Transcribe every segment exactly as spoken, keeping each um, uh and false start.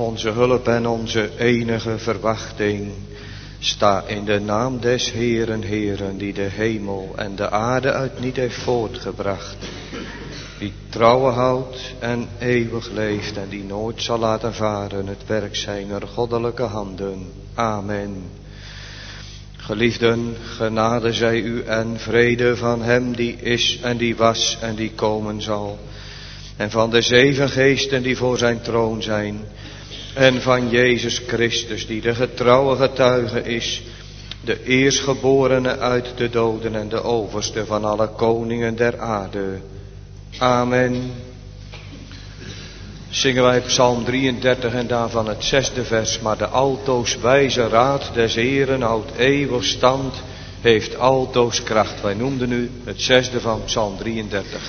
onze hulp en onze enige verwachting. Sta in de naam des Heeren, Heeren, die de hemel en de aarde uit niet heeft voortgebracht. Die trouwen houdt en eeuwig leeft en die nooit zal laten varen het werk zijner goddelijke handen. Amen. Geliefden, genade zij u en vrede van hem die is en die was en die komen zal. En van de zeven geesten die voor zijn troon zijn. En van Jezus Christus die de getrouwe getuige is. De eerstgeborene uit de doden en de overste van alle koningen der aarde. Amen. Zingen wij Psalm drieëndertig en daarvan het zesde vers. Maar de altoos wijze raad des Heeren houdt eeuwig stand, heeft altoos kracht. Wij noemden nu het zesde van Psalm drieëndertig.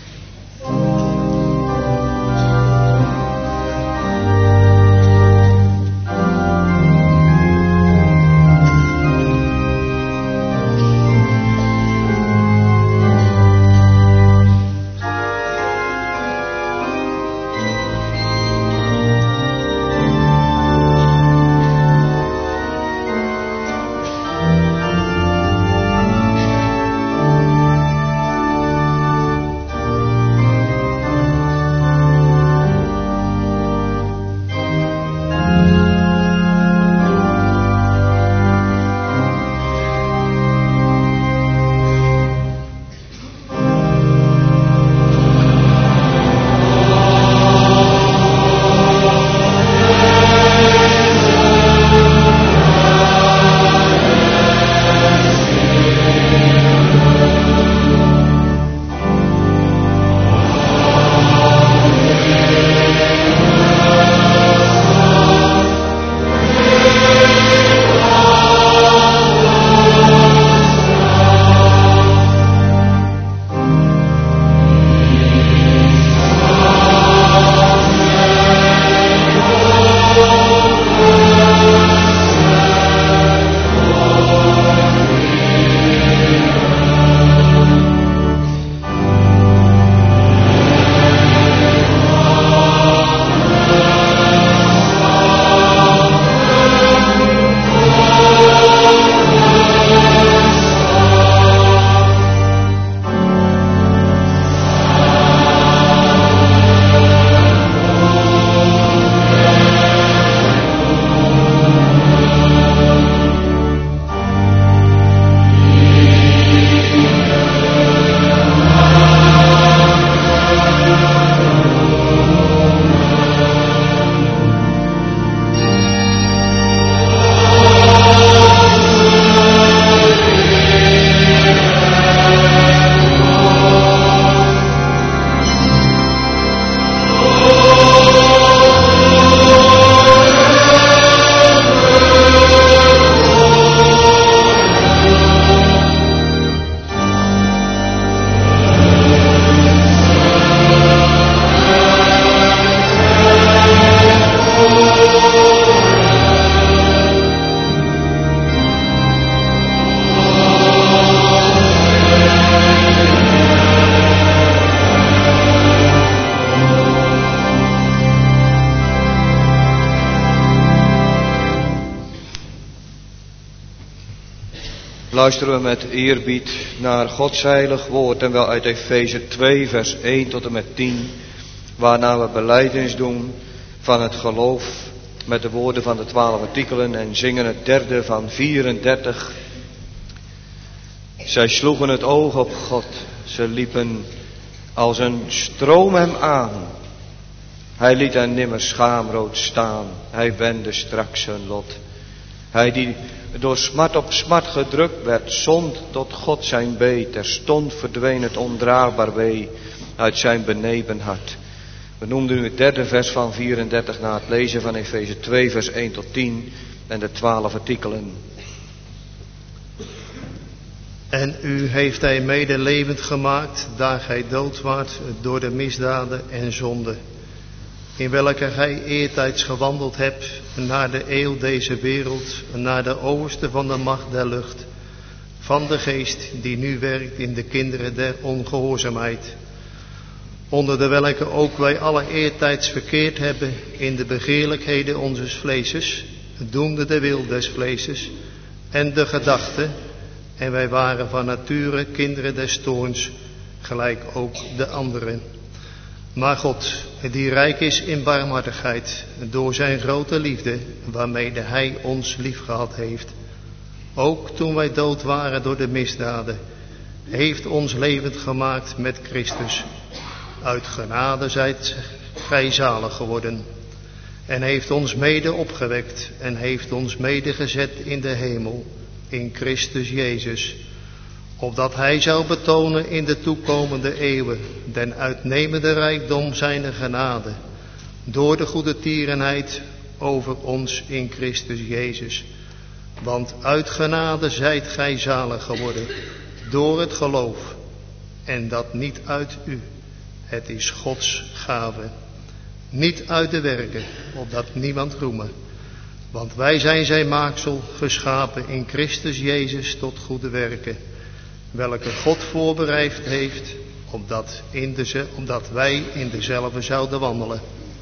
Luisteren we met eerbied naar Gods heilig woord en wel uit Efeze twee vers één tot en met tien, waarna we belijdenis doen van het geloof met de woorden van de twaalf artikelen en zingen het derde van vierendertig. Zij sloegen het oog op God, ze liepen als een stroom hem aan. Hij liet hen nimmer schaamrood staan, hij wendde straks zijn lot. Hij die door smart op smart gedrukt werd, zond tot God zijn bee. Terstond verdween het ondraagbaar wee uit zijn benepen hart. We noemden nu het derde vers van vierendertig na het lezen van Efeze twee vers één tot tien en de twaalf artikelen. En u heeft hij medelevend gemaakt, daar gij dood waart door de misdaden en zonden, in welke gij eertijds gewandeld hebt naar de eeuw deze wereld, naar de overste van de macht der lucht, van de geest die nu werkt in de kinderen der ongehoorzaamheid, onder de welke ook wij alle eertijds verkeerd hebben in de begeerlijkheden onzes vleeses, doende de wil des vleeses en de gedachten, en wij waren van nature kinderen des toorns, gelijk ook de anderen. Maar God, die rijk is in barmhartigheid, door zijn grote liefde, waarmede hij ons liefgehad heeft, ook toen wij dood waren door de misdaden, heeft ons levend gemaakt met Christus. Uit genade zijt gij zalig geworden, en heeft ons mede opgewekt en heeft ons mede gezet in de hemel, in Christus Jezus, opdat hij zou betonen in de toekomende eeuwen den uitnemende rijkdom zijner genade, door de goede tierenheid over ons in Christus Jezus. Want uit genade zijt gij zalig geworden, door het geloof, en dat niet uit u. Het is Gods gave, niet uit de werken, opdat niemand roeme. Want wij zijn zijn maaksel, geschapen in Christus Jezus tot goede werken, welke God voorbereid heeft, opdat, in de, opdat wij in dezelfde zouden wandelen.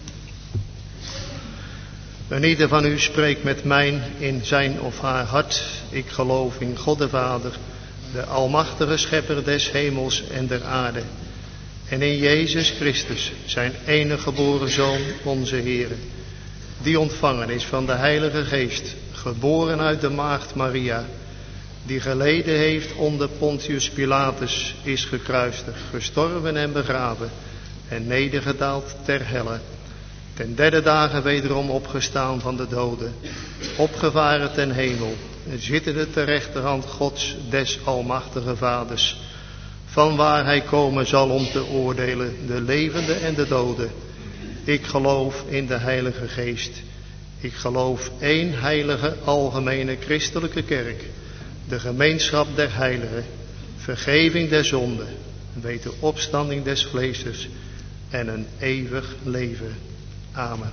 En ieder van u spreekt met mij in zijn of haar hart: ik geloof in God de Vader, de almachtige schepper des hemels en der aarde, en in Jezus Christus, zijn enige geboren Zoon, onze Heer, die ontvangen is van de Heilige Geest, geboren uit de maagd Maria, die geleden heeft onder Pontius Pilatus, is gekruisigd, gestorven en begraven, en nedergedaald ter helle, ten derde dagen wederom opgestaan van de doden, opgevaren ten hemel, zittende ter rechterhand Gods des almachtige Vaders, van waar hij komen zal om te oordelen de levenden en de doden. Ik geloof in de Heilige Geest. Ik geloof één heilige algemene christelijke kerk, de gemeenschap der heiligen, vergeving der zonden, weten opstanding des vleeses en een eeuwig leven. Amen.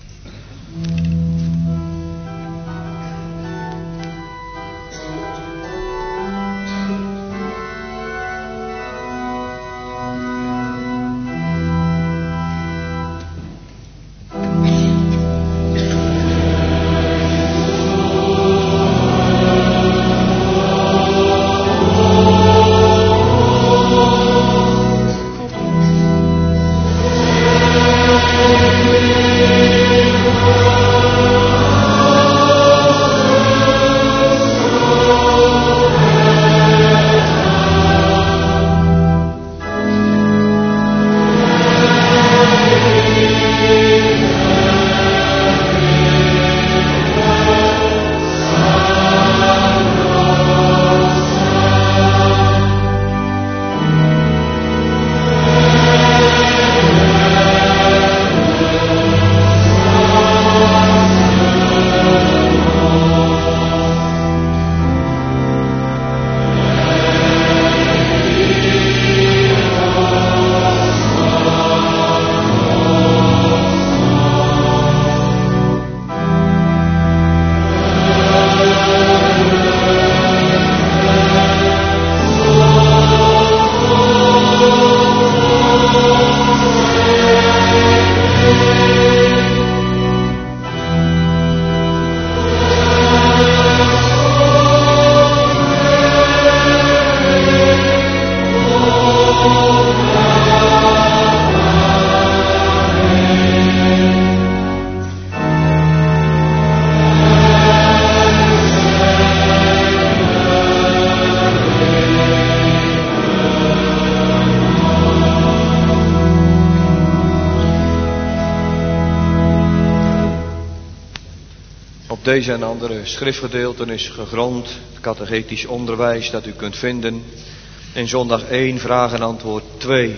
Deze en andere schriftgedeelten is gegrond het catechetisch onderwijs dat u kunt vinden in zondag één, vraag en antwoord twee.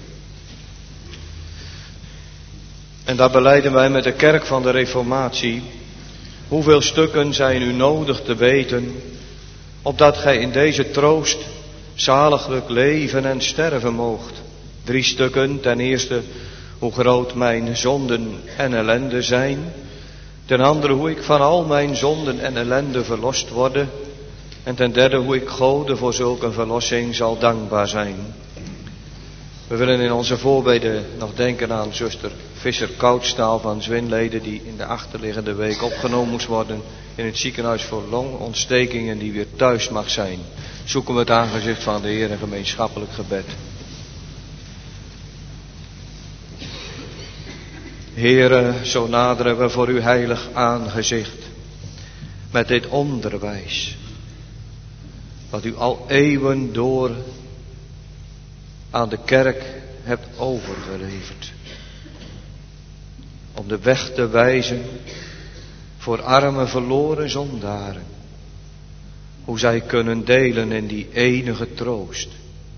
En daar belijden wij met de kerk van de Reformatie: hoeveel stukken zijn u nodig te weten, opdat gij in deze troost zaliglijk leven en sterven moogt. Drie stukken. Ten eerste, hoe groot mijn zonden en ellende zijn. Ten andere, hoe ik van al mijn zonden en ellende verlost worde. En ten derde, hoe ik Gode voor zulke verlossing zal dankbaar zijn. We willen in onze voorbeden nog denken aan zuster Visser Koudstaal van Zwinleden, die in de achterliggende week opgenomen moest worden in het ziekenhuis voor longontstekingen, die weer thuis mag zijn. Zoeken we het aangezicht van de Heer in gemeenschappelijk gebed. Heere, zo naderen we voor uw heilig aangezicht met dit onderwijs, wat u al eeuwen door aan de kerk hebt overgeleverd. Om de weg te wijzen voor arme verloren zondaren. Hoe zij kunnen delen in die enige troost.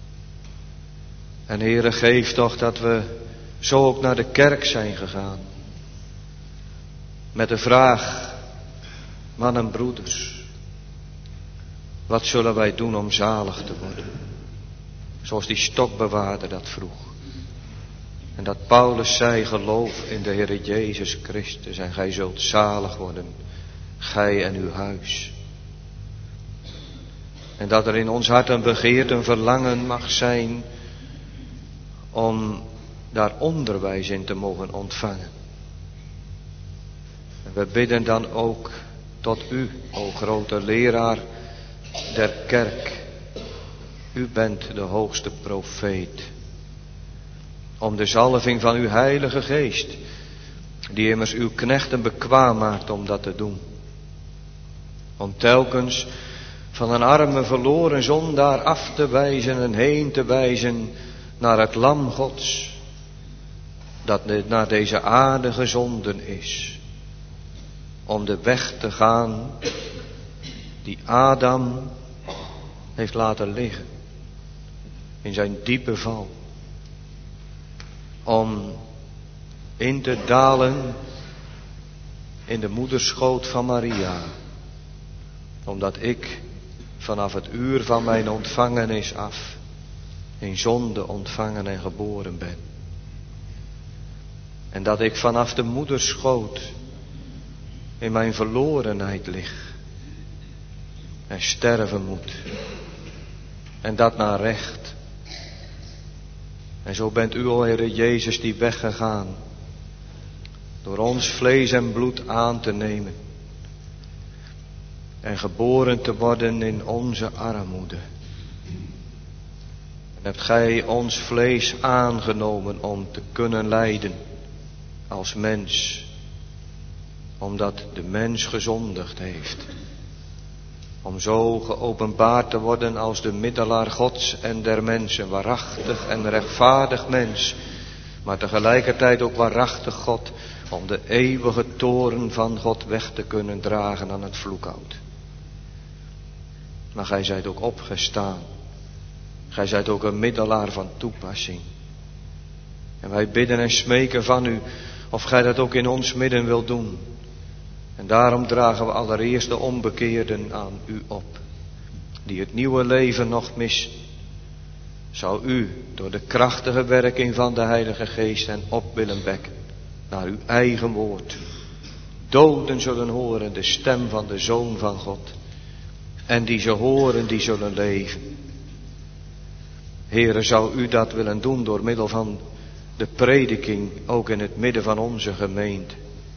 En Heere, geef toch dat we zo ook naar de kerk zijn gegaan. Met de vraag, mannen en broeders, wat zullen wij doen om zalig te worden? Zoals die stokbewaarder dat vroeg. En dat Paulus zei, geloof in de Heer Jezus Christus en gij zult zalig worden, gij en uw huis. En dat er in ons hart een begeerte, een verlangen mag zijn om daar onderwijs in te mogen ontvangen. En we bidden dan ook tot u, o grote leraar der kerk. U bent de hoogste profeet. Om de zalving van uw heilige geest, die immers uw knechten bekwaam maakt om dat te doen. Om telkens van een arme verloren zondaar af te wijzen en heen te wijzen naar het lam Gods, dat naar deze aarde gezonden is. Om de weg te gaan die Adam heeft laten liggen in zijn diepe val. Om in te dalen in de moederschoot van Maria. Omdat ik vanaf het uur van mijn ontvangenis af in zonde ontvangen en geboren ben. En dat ik vanaf de moederschoot in mijn verlorenheid lig en sterven moet. En dat naar recht. En zo bent u, o Heere Jezus, die weggegaan door ons vlees en bloed aan te nemen en geboren te worden in onze armoede. En hebt gij ons vlees aangenomen om te kunnen lijden als mens, omdat de mens gezondigd heeft. Om zo geopenbaard te worden als de middelaar Gods en der mensen, waarachtig en rechtvaardig mens, maar tegelijkertijd ook waarachtig God, om de eeuwige toorn van God weg te kunnen dragen aan het vloekhout. Maar gij zijt ook opgestaan. Gij zijt ook een middelaar van toepassing. En wij bidden en smeken van u, of gij dat ook in ons midden wilt doen. En daarom dragen we allereerst de onbekeerden aan u op, die het nieuwe leven nog missen. Zou u door de krachtige werking van de Heilige Geest hen op willen wekken naar uw eigen woord. Doden zullen horen de stem van de Zoon van God. En die ze horen, die zullen leven. Heere, zou u dat willen doen door middel van de prediking, ook in het midden van onze gemeente.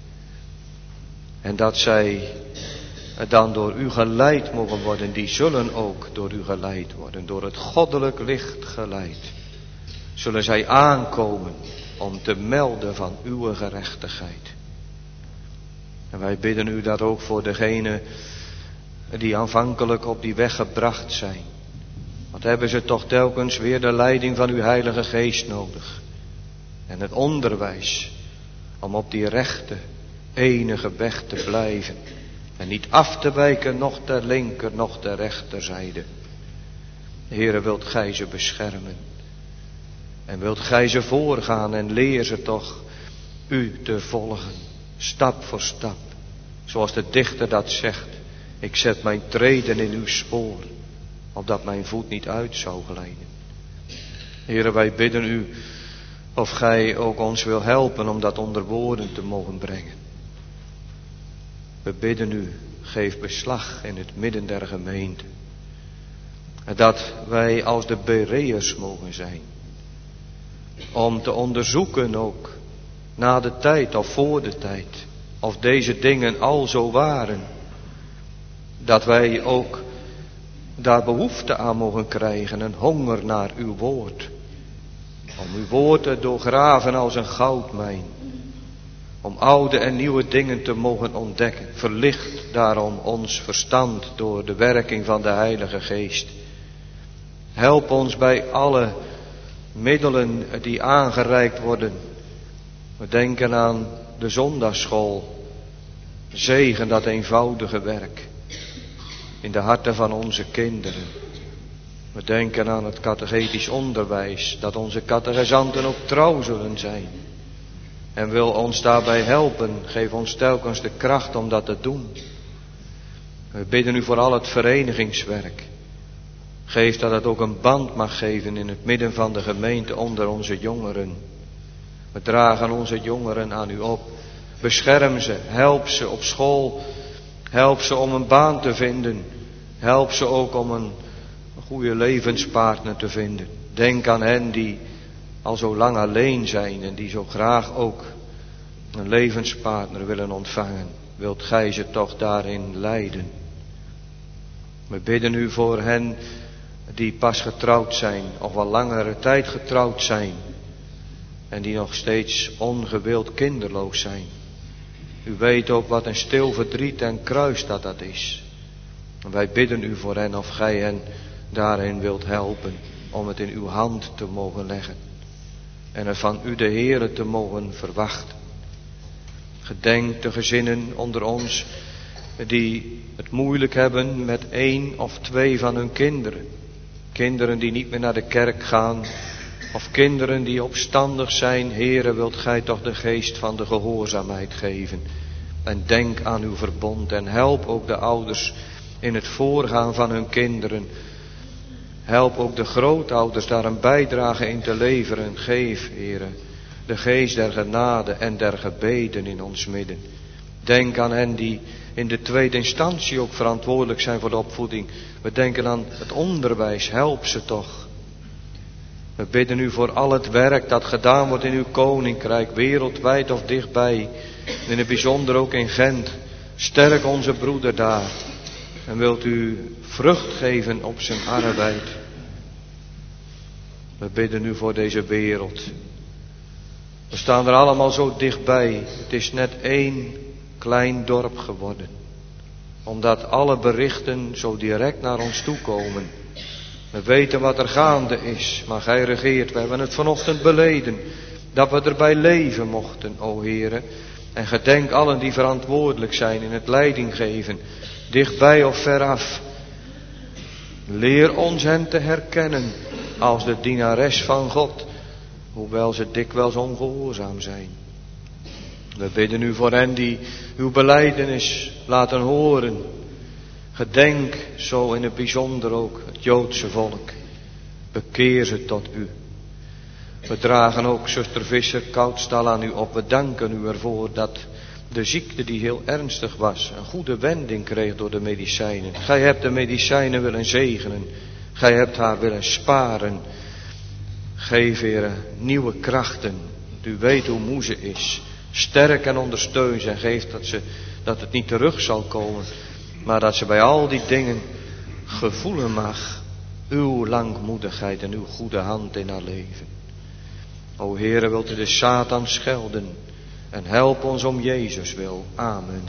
En dat zij dan door u geleid mogen worden, die zullen ook door u geleid worden, door het goddelijk licht geleid. Zullen zij aankomen om te melden van uw gerechtigheid. En wij bidden u dat ook voor degenen die aanvankelijk op die weg gebracht zijn. Want hebben ze toch telkens weer de leiding van uw Heilige Geest nodig. En het onderwijs om op die rechte, enige weg te blijven. En niet af te wijken, noch ter linker, noch ter rechterzijde. Heere, wilt gij ze beschermen. En wilt gij ze voorgaan en leer ze toch u te volgen. Stap voor stap. Zoals de dichter dat zegt. Ik zet mijn treden in uw spoor. Opdat mijn voet niet uit zou glijden. Heere, wij bidden u of gij ook ons wil helpen om dat onder woorden te mogen brengen. We bidden u, geef beslag in het midden der gemeente. Dat wij als de Bereërs mogen zijn. Om te onderzoeken ook, na de tijd of voor de tijd, of deze dingen al zo waren. Dat wij ook daar behoefte aan mogen krijgen, een honger naar uw woord. Om uw woord te doorgraven als een goudmijn. Om oude en nieuwe dingen te mogen ontdekken. Verlicht daarom ons verstand door de werking van de Heilige Geest. Help ons bij alle middelen die aangereikt worden. We denken aan de zondagsschool. Zegen dat eenvoudige werk in de harten van onze kinderen. We denken aan het catechetisch onderwijs, dat onze catechizanten ook trouw zullen zijn. En wil ons daarbij helpen, geef ons telkens de kracht om dat te doen. We bidden u voor al het verenigingswerk. Geef dat het ook een band mag geven in het midden van de gemeente onder onze jongeren. We dragen onze jongeren aan u op. Bescherm ze, help ze op school. Help ze om een baan te vinden. Help ze ook om een goede levenspartner te vinden. Denk aan hen die al zo lang alleen zijn en die zo graag ook een levenspartner willen ontvangen. Wilt gij ze toch daarin leiden? We bidden u voor hen die pas getrouwd zijn of al langere tijd getrouwd zijn en die nog steeds ongewild kinderloos zijn. U weet ook wat een stil verdriet en kruis dat dat is. En wij bidden u voor hen of gij hen daarin wilt helpen om het in uw hand te mogen leggen. En het van u de Heere te mogen verwachten. Gedenk de gezinnen onder ons die het moeilijk hebben met één of twee van hun kinderen. Kinderen die niet meer naar de kerk gaan. Of kinderen die opstandig zijn. Heere, wilt gij toch de geest van de gehoorzaamheid geven. En denk aan uw verbond en help ook de ouders in het voorgaan van hun kinderen. Help ook de grootouders daar een bijdrage in te leveren. Geef, Heere, de geest der genade en der gebeden in ons midden. Denk aan hen die in de tweede instantie ook verantwoordelijk zijn voor de opvoeding. We denken aan het onderwijs, help ze toch. We bidden u voor al het werk dat gedaan wordt in uw koninkrijk, wereldwijd of dichtbij. In het bijzonder ook in Gent. Sterk onze broeder daar. En wilt u vrucht geven op zijn arbeid. We bidden u voor deze wereld. We staan er allemaal zo dichtbij. Het is net één klein dorp geworden. Omdat alle berichten zo direct naar ons toe komen. We weten wat er gaande is, maar gij regeert. We hebben het vanochtend beleden, dat we erbij leven mochten, o Heere. En gedenk allen die verantwoordelijk zijn in het leiding geven, dichtbij of veraf. Leer ons hen te herkennen als de dienares van God, hoewel ze dikwijls ongehoorzaam zijn. We bidden u voor hen die uw belijdenis laten horen. Gedenk zo in het bijzonder ook het Joodse volk. Bekeer ze tot u. We dragen ook zuster Visser Koudstal aan u op. We danken u ervoor dat de ziekte die heel ernstig was een goede wending kreeg door de medicijnen. Gij hebt de medicijnen willen zegenen. Gij hebt haar willen sparen. Geef, Heere, nieuwe krachten. U weet hoe moe ze is. Sterk en ondersteun ze en geef dat, ze, dat het niet terug zal komen. Maar dat ze bij al die dingen gevoelen mag uw langmoedigheid en uw goede hand in haar leven. O Heere, wilt u de Satan schelden en help ons om Jezus wil. Amen.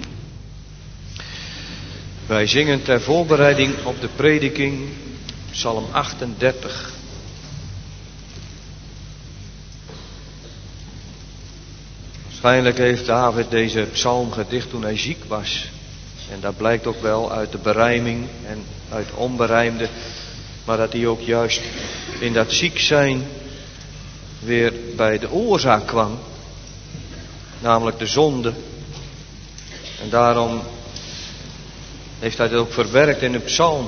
Wij zingen ter voorbereiding op de prediking Psalm achtendertig. Waarschijnlijk heeft David deze psalm gedicht toen hij ziek was. En dat blijkt ook wel uit de berijming en uit onberijmde. Maar dat hij ook juist in dat ziek zijn weer bij de oorzaak kwam. Namelijk de zonde. En daarom heeft hij het ook verwerkt in een psalm.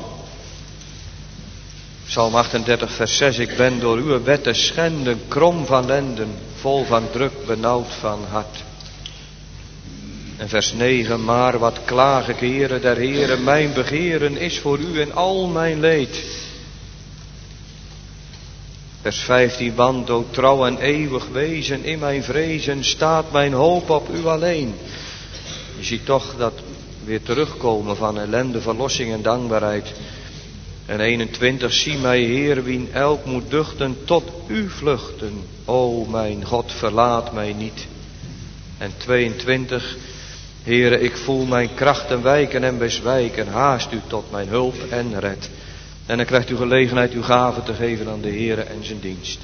Psalm achtendertig vers zes. Ik ben door uw wetten schenden, krom van lenden, vol van druk, benauwd van hart. En vers negen, maar wat klaag ik, Heere der Heeren, mijn begeren is voor u en al mijn leed. Vers vijftien, want o trouw en eeuwig wezen, in mijn vrezen staat mijn hoop op u alleen. Je ziet toch dat weer terugkomen van ellende, verlossing en dankbaarheid. En eenentwintig, zie mij Heer, wien elk moet duchten, tot u vluchten. O mijn God, verlaat mij niet. En tweeëntwintig, Heere, ik voel mijn krachten wijken en bezwijken, haast u tot mijn hulp en red. En dan krijgt u gelegenheid uw gave te geven aan de Heere en zijn dienst.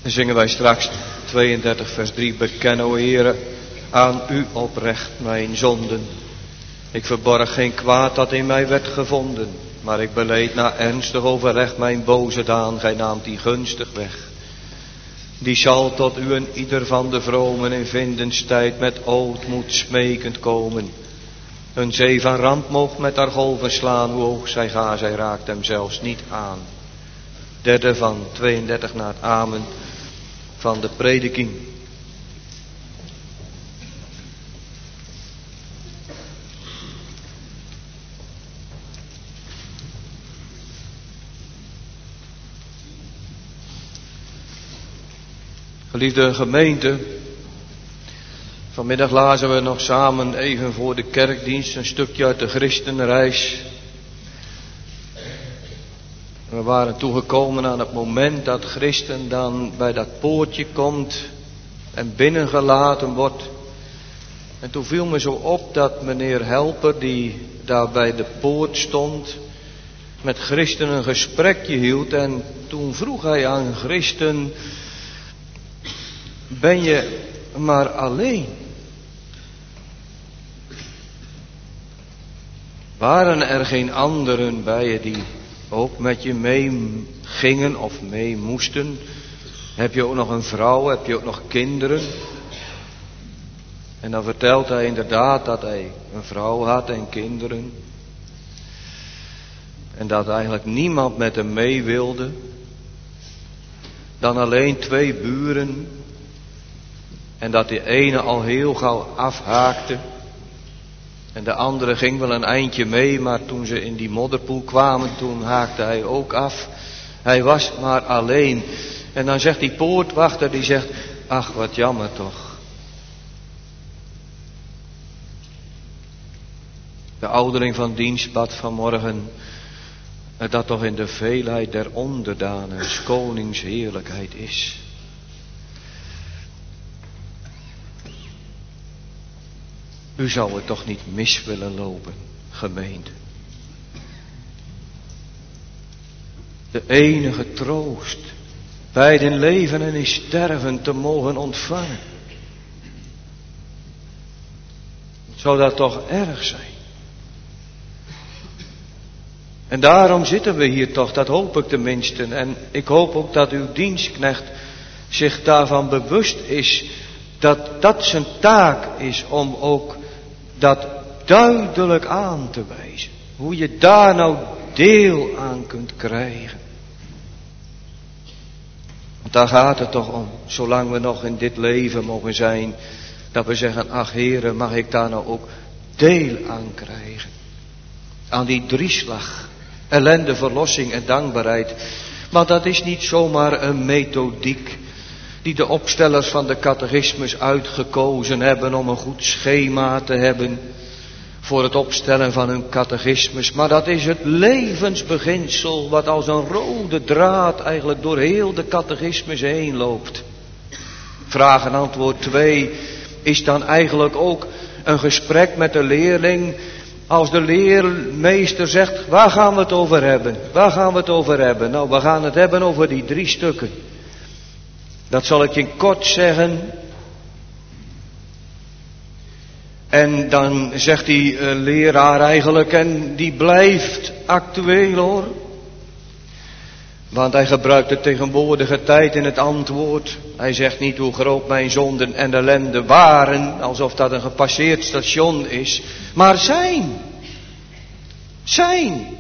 Dan zingen wij straks tweeëndertig vers drie. Beken, o Heere, aan u oprecht mijn zonden. Ik verborg geen kwaad dat in mij werd gevonden. Maar ik beleed na ernstig overleg mijn boze daan. Gij naamt die gunstig weg. Die zal tot u en ieder van de vromen in vindenstijd met ootmoed smekend komen. Een zee van ramp moogt met haar golven slaan. Hoe hoog zij ga, zij raakt hem zelfs niet aan. Derde van tweeëndertig na het amen van de prediking. Geliefde gemeente, vanmiddag lazen we nog samen even voor de kerkdienst een stukje uit de Christenreis. We waren toegekomen aan het moment dat Christen dan bij dat poortje komt en binnengelaten wordt. En toen viel me zo op dat meneer Helper, die daar bij de poort stond, met Christen een gesprekje hield. En toen vroeg hij aan Christen: ben je maar alleen? Waren er geen anderen bij je die ook met je mee gingen of mee moesten? Heb je ook nog een vrouw? Heb je ook nog kinderen? En dan vertelt hij inderdaad dat hij een vrouw had en kinderen. En dat eigenlijk niemand met hem mee wilde. Dan alleen twee buren. En dat die ene al heel gauw afhaakte. En de andere ging wel een eindje mee, maar toen ze in die modderpoel kwamen, toen haakte hij ook af. Hij was maar alleen. En dan zegt die poortwachter, die zegt: ach, wat jammer toch. De ouderling van dienst bad vanmorgen dat toch in de veelheid der onderdanen 's konings heerlijkheid is. U zou het toch niet mis willen lopen, gemeente. De enige troost bij den leven en in sterven te mogen ontvangen. Zou dat toch erg zijn? En daarom zitten we hier toch, dat hoop ik tenminste. En ik hoop ook dat uw dienstknecht zich daarvan bewust is dat dat zijn taak is om ook dat duidelijk aan te wijzen. Hoe je daar nou deel aan kunt krijgen. Want daar gaat het toch om, zolang we nog in dit leven mogen zijn, dat we zeggen: ach Heere, mag ik daar nou ook deel aan krijgen. Aan die drieslag. Ellende, verlossing en dankbaarheid. Maar dat is niet zomaar een methodiek die de opstellers van de catechismus uitgekozen hebben om een goed schema te hebben voor het opstellen van hun catechismus. Maar dat is het levensbeginsel wat als een rode draad eigenlijk door heel de catechismus heen loopt. Vraag en antwoord twee is dan eigenlijk ook een gesprek met de leerling. Als de leermeester zegt: waar gaan we het over hebben? Waar gaan we het over hebben? Nou, we gaan het hebben over die drie stukken. Dat zal ik je kort zeggen. En dan zegt die uh, leraar eigenlijk, en die blijft actueel hoor. Want hij gebruikt de tegenwoordige tijd in het antwoord. Hij zegt niet hoe groot mijn zonden en ellende waren, alsof dat een gepasseerd station is. Maar zijn. Zijn.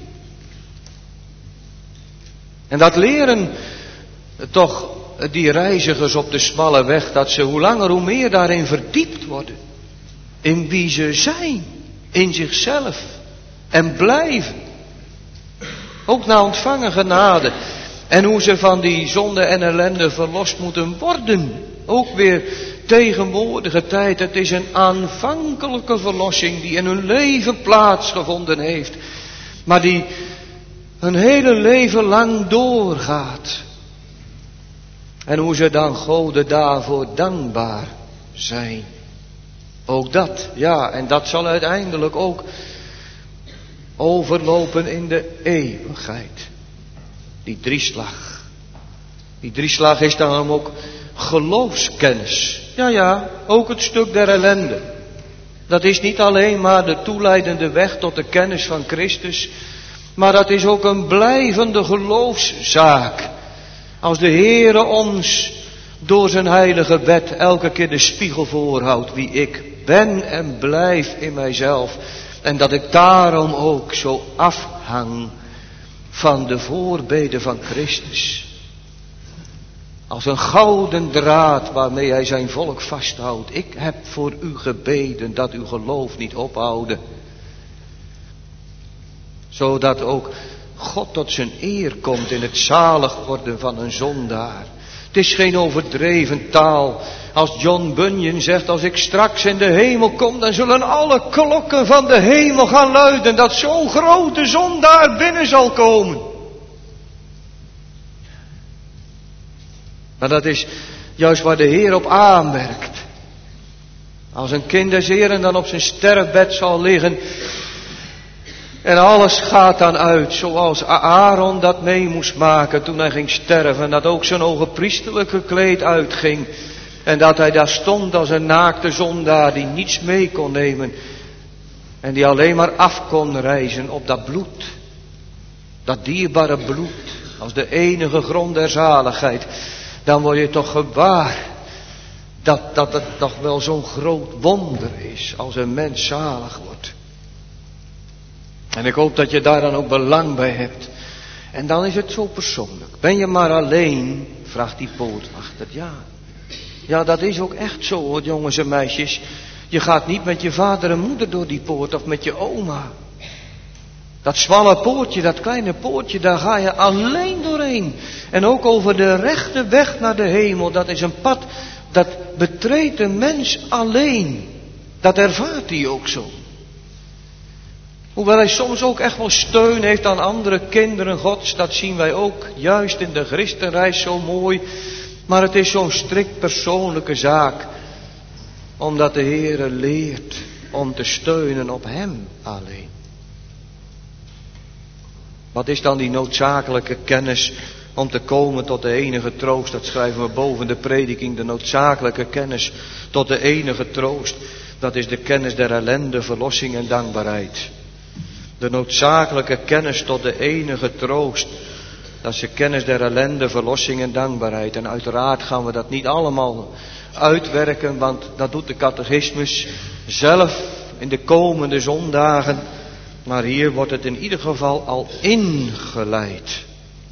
En dat leren toch die reizigers op de smalle weg, dat ze hoe langer hoe meer daarin verdiept worden. In wie ze zijn. In zichzelf. En blijven. Ook na ontvangen genade. En hoe ze van die zonde en ellende verlost moeten worden. Ook weer tegenwoordige tijd. Het is een aanvankelijke verlossing die in hun leven plaatsgevonden heeft. Maar die hun hele leven lang doorgaat. En hoe ze dan Gode daarvoor dankbaar zijn. Ook dat, ja, en dat zal uiteindelijk ook overlopen in de eeuwigheid. Die drieslag. Die drieslag is daarom ook geloofskennis. Ja, ja, ook het stuk der ellende. Dat is niet alleen maar de toeleidende weg tot de kennis van Christus, maar dat is ook een blijvende geloofszaak. Als de Heere ons door zijn heilige wet elke keer de spiegel voorhoudt wie ik ben en blijf in mijzelf. En dat ik daarom ook zo afhang van de voorbeden van Christus. Als een gouden draad waarmee hij zijn volk vasthoudt. Ik heb voor u gebeden dat uw geloof niet ophouden. Zodat ook God tot zijn eer komt in het zalig worden van een zondaar. Het is geen overdreven taal. Als John Bunyan zegt, als ik straks in de hemel kom, dan zullen alle klokken van de hemel gaan luiden. Dat zo'n grote zondaar binnen zal komen. Maar dat is juist waar de Heer op aanmerkt. Als een kind des Heeren dan op zijn sterfbed zal liggen. En alles gaat dan uit zoals Aaron dat mee moest maken toen hij ging sterven. Dat ook zijn hoge priesterlijke kleed uitging. En dat hij daar stond als een naakte zondaar die niets mee kon nemen. En die alleen maar af kon reizen op dat bloed. Dat dierbare bloed als de enige grond der zaligheid. Dan word je toch gewaar dat, dat het toch wel zo'n groot wonder is als een mens zalig wordt. En ik hoop dat je daar dan ook belang bij hebt. En dan is het zo persoonlijk. Ben je maar alleen, vraagt die poortwachter. Ja, ja, dat is ook echt zo hoor, jongens en meisjes. Je gaat niet met je vader en moeder door die poort of met je oma. Dat smalle poortje, dat kleine poortje, daar ga je alleen doorheen. En ook over de rechte weg naar de hemel, dat is een pad, dat betreedt een mens alleen. Dat ervaart hij ook zo. Hoewel hij soms ook echt wel steun heeft aan andere kinderen Gods, dat zien wij ook juist in de Christenreis zo mooi. Maar het is zo'n strikt persoonlijke zaak, omdat de Heere leert om te steunen op Hem alleen. Wat is dan die noodzakelijke kennis om te komen tot de enige troost? Dat schrijven we boven de prediking. De noodzakelijke kennis tot de enige troost. Dat is de kennis der ellende, verlossing en dankbaarheid. De noodzakelijke kennis tot de enige troost. Dat is de kennis der ellende, verlossing en dankbaarheid. En uiteraard gaan we dat niet allemaal uitwerken, want dat doet de catechismus zelf in de komende zondagen. Maar hier wordt het in ieder geval al ingeleid.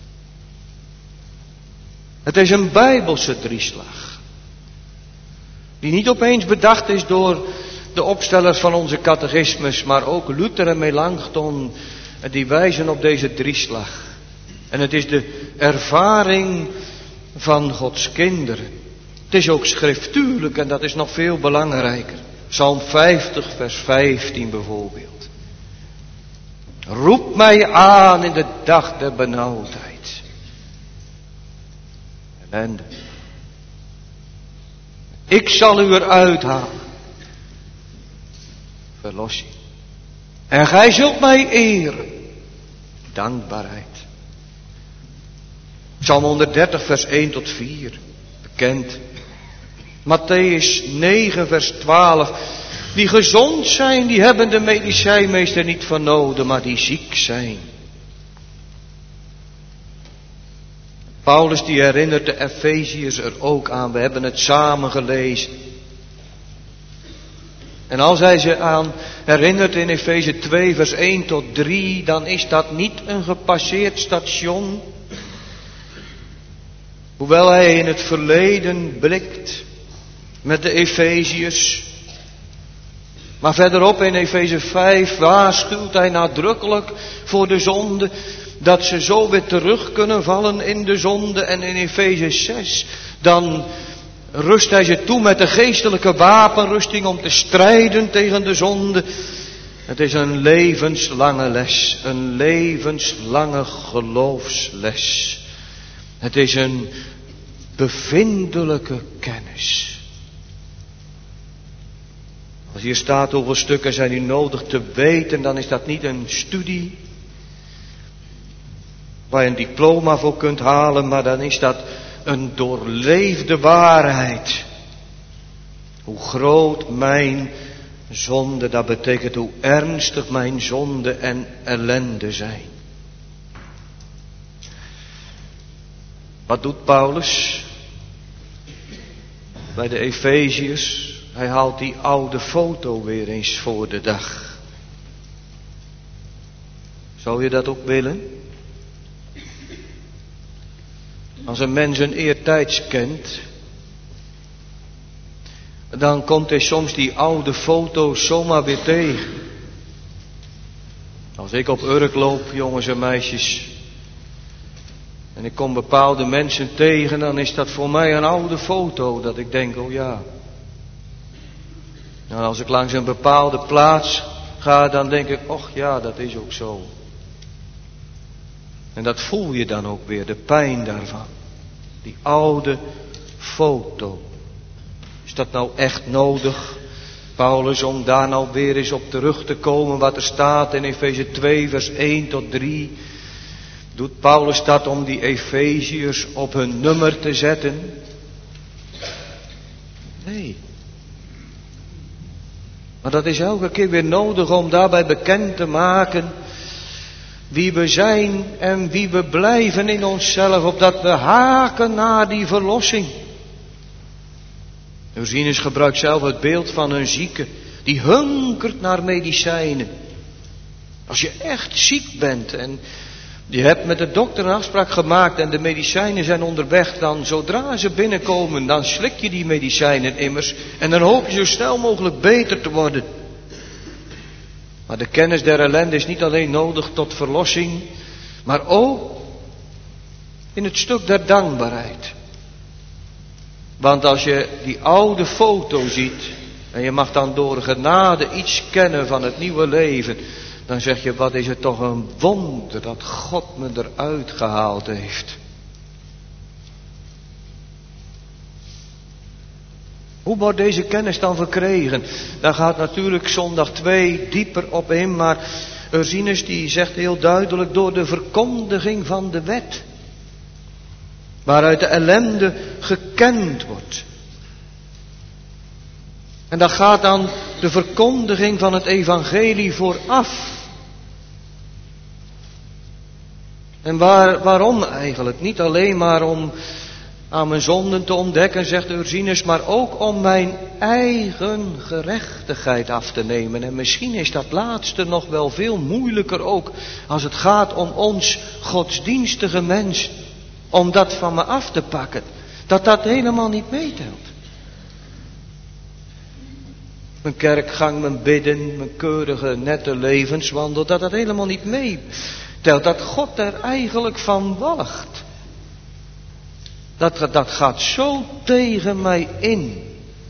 Het is een Bijbelse drieslag. Die niet opeens bedacht is door de opstellers van onze catechismus. Maar ook Luther en Melanchthon, die wijzen op deze drieslag. En het is de ervaring van Gods kinderen. Het is ook schriftuurlijk en dat is nog veel belangrijker. Psalm vijftig vers vijftien bijvoorbeeld. Roep mij aan in de dag der benauwdheid. Ellende. Ik zal u eruit halen. Verlossing. En gij zult mij eren. Dankbaarheid. Psalm honderddertig vers één tot vier. Bekend. Matthäus negen vers twaalf. Die gezond zijn, die hebben de medicijnmeester niet van nodig, maar die ziek zijn. Paulus die herinnert de Efeziërs er ook aan. We hebben het samen gelezen. En als hij ze aan herinnert in Efeze twee vers één tot drie, dan is dat niet een gepasseerd station. Hoewel hij in het verleden blikt met de Efeziërs. Maar verderop in Efeze vijf waarschuwt hij nadrukkelijk voor de zonde, dat ze zo weer terug kunnen vallen in de zonde. En in Efeze zes, dan rust hij ze toe met de geestelijke wapenrusting om te strijden tegen de zonde. Het is een levenslange les, een levenslange geloofsles. Het is een bevindelijke kennis. Als hier staat hoeveel stukken zijn u nodig te weten, dan is dat niet een studie waar je een diploma voor kunt halen, maar dan is dat een doorleefde waarheid. Hoe groot mijn zonde, dat betekent hoe ernstig mijn zonde en ellende zijn. Wat doet Paulus bij de Efeziërs? Hij haalt die oude foto weer eens voor de dag. Zou je dat ook willen? Als een mens een eertijds kent, dan komt hij soms die oude foto's zomaar weer tegen. Als ik op Urk loop, jongens en meisjes, en ik kom bepaalde mensen tegen, dan is dat voor mij een oude foto, dat ik denk, oh ja. En als ik langs een bepaalde plaats ga, dan denk ik, och ja, dat is ook zo. En dat voel je dan ook weer, de pijn daarvan. Die oude foto. Is dat nou echt nodig, Paulus, om daar nou weer eens op terug te komen wat er staat in Efeze twee vers één tot drie? Doet Paulus dat om die Efeziërs op hun nummer te zetten? Nee. Maar dat is elke keer weer nodig om daarbij bekend te maken wie we zijn en wie we blijven in onszelf, opdat we haken naar die verlossing. Ursinus gebruikt zelf het beeld van een zieke die hunkert naar medicijnen. Als je echt ziek bent en je hebt met de dokter een afspraak gemaakt en de medicijnen zijn onderweg, dan zodra ze binnenkomen, dan slik je die medicijnen immers en dan hoop je zo snel mogelijk beter te worden. Maar de kennis der ellende is niet alleen nodig tot verlossing, maar ook in het stuk der dankbaarheid. Want als je die oude foto ziet en je mag dan door genade iets kennen van het nieuwe leven, dan zeg je, wat is het toch een wonder dat God me eruit gehaald heeft. Hoe wordt deze kennis dan verkregen? Daar gaat natuurlijk zondag twee dieper op in, maar Ursinus die zegt heel duidelijk door de verkondiging van de wet. Waaruit de ellende gekend wordt. En daar gaat dan de verkondiging van het evangelie vooraf. En waar, waarom eigenlijk? Niet alleen maar om aan mijn zonden te ontdekken, zegt Ursinus, maar ook om mijn eigen gerechtigheid af te nemen. En misschien is dat laatste nog wel veel moeilijker ook als het gaat om ons godsdienstige mens. Om dat van me af te pakken. Dat dat helemaal niet meetelt. Mijn kerkgang, mijn bidden, mijn keurige, nette levenswandel, dat dat helemaal niet meetelt. Dat God er eigenlijk van walgt. Dat, dat gaat zo tegen mij in.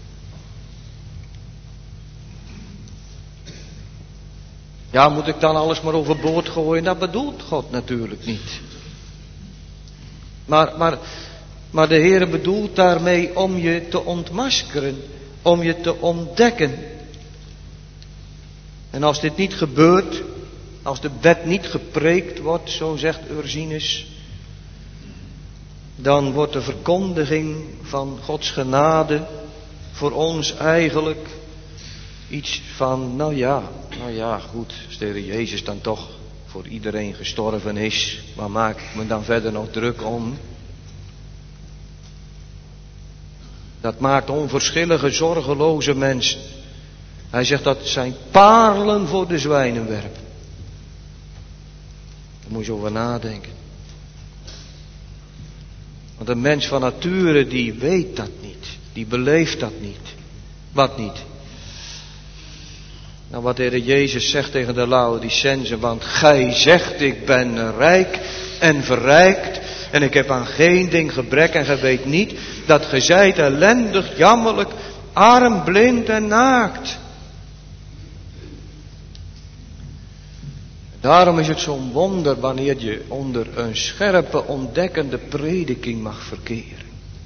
Ja, moet ik dan alles maar overboord gooien? Dat bedoelt God natuurlijk niet. Maar, maar, maar de Heer bedoelt daarmee om je te ontmaskeren, om je te ontdekken. En als dit niet gebeurt, als de wet niet gepreekt wordt, zo zegt Ursinus, dan wordt de verkondiging van Gods genade voor ons eigenlijk iets van, nou ja, nou ja, goed, als de Heer Jezus dan toch voor iedereen gestorven is, waar maak ik me dan verder nog druk om? Dat maakt onverschillige, zorgeloze mensen. Hij zegt dat zijn parelen voor de zwijnen werpen. Daar moet je over nadenken. Want een mens van nature die weet dat niet. Die beleeft dat niet. Wat niet? Nou, wat de Heer Jezus zegt tegen de Laodicenzen, want gij zegt ik ben rijk en verrijkt en ik heb aan geen ding gebrek en gij weet niet dat gij zijt ellendig, jammerlijk, arm, blind en naakt. Daarom is het zo'n wonder wanneer je onder een scherpe, ontdekkende prediking mag verkeren.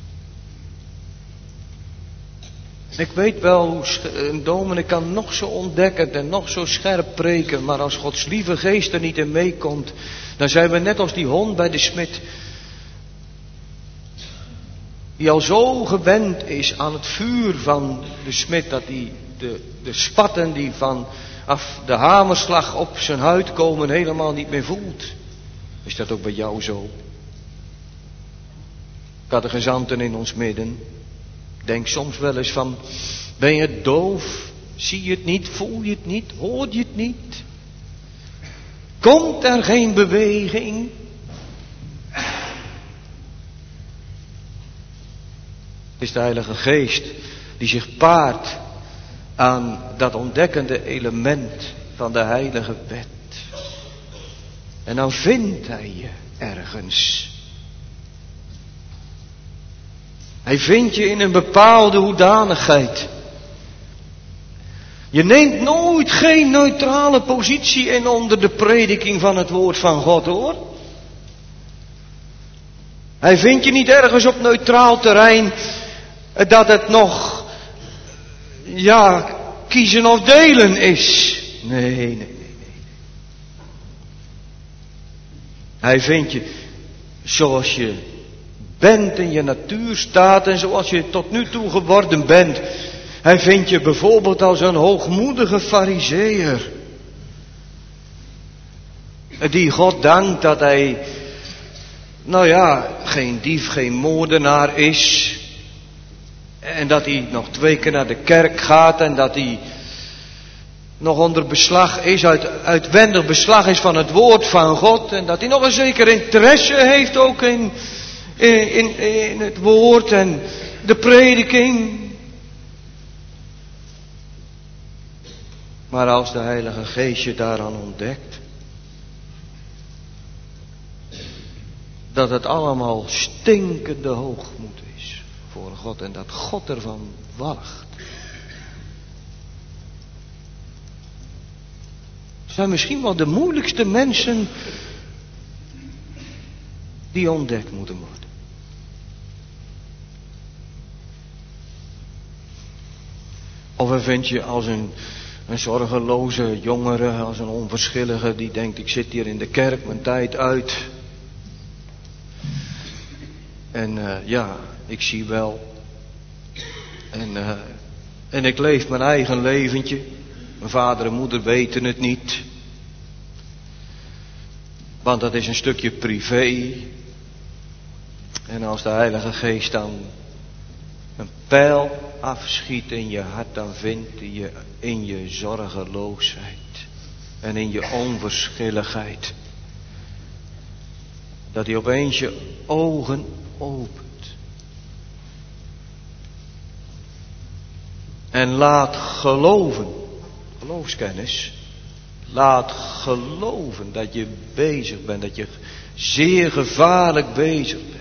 Ik weet wel, hoe een dominee kan nog zo ontdekkend en nog zo scherp preken, maar als Gods lieve geest er niet in meekomt, dan zijn we net als die hond bij de smid. Die al zo gewend is aan het vuur van de smid, dat hij de, de spatten die vanaf de hamerslag op zijn huid komen helemaal niet meer voelt. Is dat ook bij jou zo? Catechizanten in ons midden. Denk soms wel eens van, ben je doof? Zie je het niet? Voel je het niet? Hoor je het niet? Komt er geen beweging? Het is de Heilige Geest die zich paart aan dat ontdekkende element van de heilige wet. En dan vindt hij je ergens. Hij vindt je in een bepaalde hoedanigheid. Je neemt nooit geen neutrale positie in onder de prediking van het woord van God, hoor. Hij vindt je niet ergens op neutraal terrein dat het nog, ja, kiezen of delen is. Nee, nee, nee, nee. Hij vindt je zoals je bent in je natuur staat en zoals je tot nu toe geworden bent. Hij vindt je bijvoorbeeld als een hoogmoedige farizeeër. Die God dankt dat hij, nou ja, geen dief, geen moordenaar is. En dat hij nog twee keer naar de kerk gaat en dat hij nog onder beslag is, uit, uitwendig beslag is van het woord van God. En dat hij nog een zeker interesse heeft ook in, in, in, in het woord en de prediking. Maar als de Heilige Geest je daaraan ontdekt, dat het allemaal stinkende hoogmoed is voor God en dat God ervan walgt. Het zijn misschien wel de moeilijkste mensen die ontdekt moeten worden. Of hij vindt je als een, een zorgeloze jongere, als een onverschillige die denkt, ik zit hier in de kerk mijn tijd uit. En uh, ja, ik zie wel. En, uh, en ik leef mijn eigen leventje. Mijn vader en moeder weten het niet. Want dat is een stukje privé. En als de Heilige Geest dan een pijl afschiet in je hart, dan vindt hij je in je zorgeloosheid. En in je onverschilligheid. Dat hij opeens je ogen opent. En laat geloven. Geloofskennis. Laat geloven dat je bezig bent. Dat je zeer gevaarlijk bezig bent.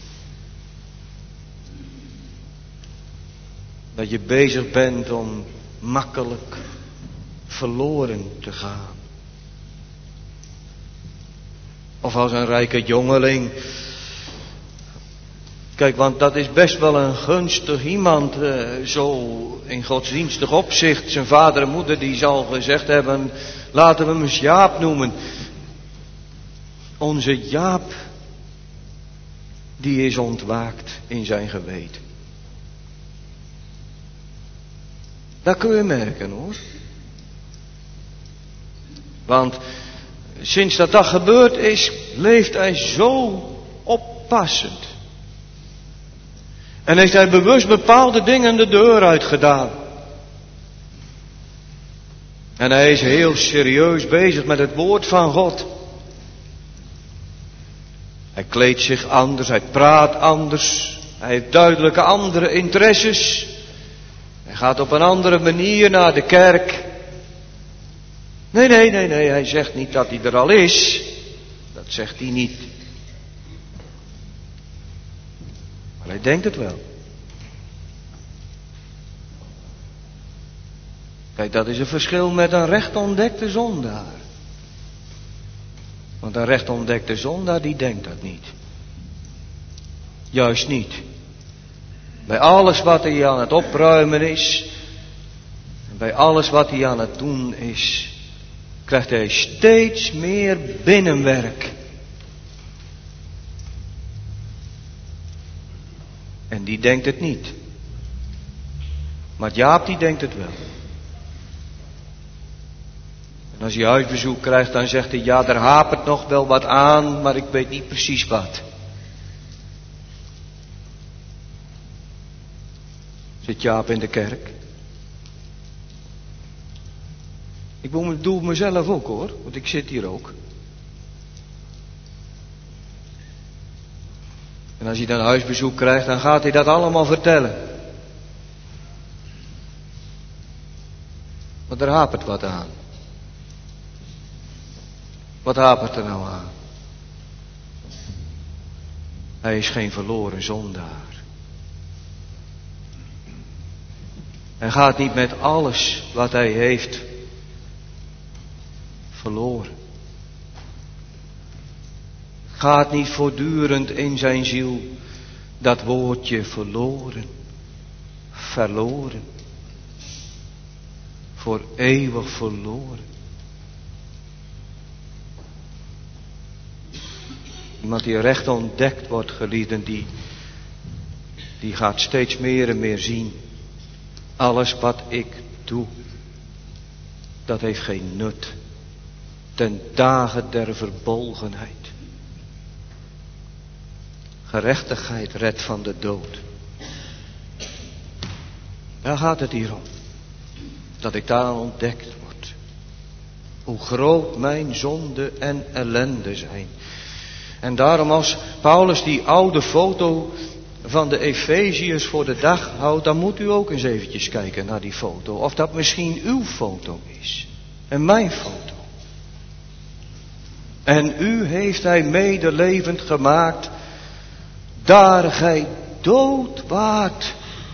Dat je bezig bent om makkelijk verloren te gaan. Of als een rijke jongeling. Kijk, want dat is best wel een gunstig iemand, uh, zo in godsdienstig opzicht. Zijn vader en moeder die zal gezegd hebben, laten we hem eens Jaap noemen. Onze Jaap, die is ontwaakt in zijn geweten. Dat kun je merken, hoor. Want sinds dat dat gebeurd is, leeft hij zo oppassend. En heeft hij bewust bepaalde dingen de deur uitgedaan. En hij is heel serieus bezig met het woord van God. Hij kleedt zich anders, hij praat anders. Hij heeft duidelijke andere interesses. Hij gaat op een andere manier naar de kerk. Nee, nee, nee, nee, hij zegt niet dat hij er al is. Dat zegt hij niet. Maar hij denkt het wel. Kijk, dat is een verschil met een recht ontdekte zondaar. Want een recht ontdekte zondaar, die denkt dat niet. Juist niet. Bij alles wat hij aan het opruimen is, en bij alles wat hij aan het doen is, krijgt hij steeds meer binnenwerk. En die denkt het niet. Maar Jaap die denkt het wel. En als hij huisbezoek krijgt, dan zegt hij, ja, er hapert nog wel wat aan, maar ik weet niet precies wat. Zit Jaap in de kerk? Ik bedoel mezelf ook hoor, want ik zit hier ook. En als hij dan huisbezoek krijgt, dan gaat hij dat allemaal vertellen. Maar er hapert wat aan. Wat hapert er nou aan? Hij is geen verloren zondaar. Hij gaat niet met alles wat hij heeft verloren. Gaat niet voortdurend in zijn ziel dat woordje verloren, verloren, voor eeuwig verloren. Iemand die recht ontdekt wordt, geliefden, die, die gaat steeds meer en meer zien. Alles wat ik doe, dat heeft geen nut. Ten dagen der verbolgenheid. Gerechtigheid redt van de dood. Daar gaat het hier om. Dat ik daar ontdekt word. Hoe groot mijn zonde en ellende zijn. En daarom als Paulus die oude foto van de Efeziërs voor de dag houdt, dan moet u ook eens eventjes kijken naar die foto. Of dat misschien uw foto is. En mijn foto. En u heeft hij medelevend gemaakt, daar gij dood waart.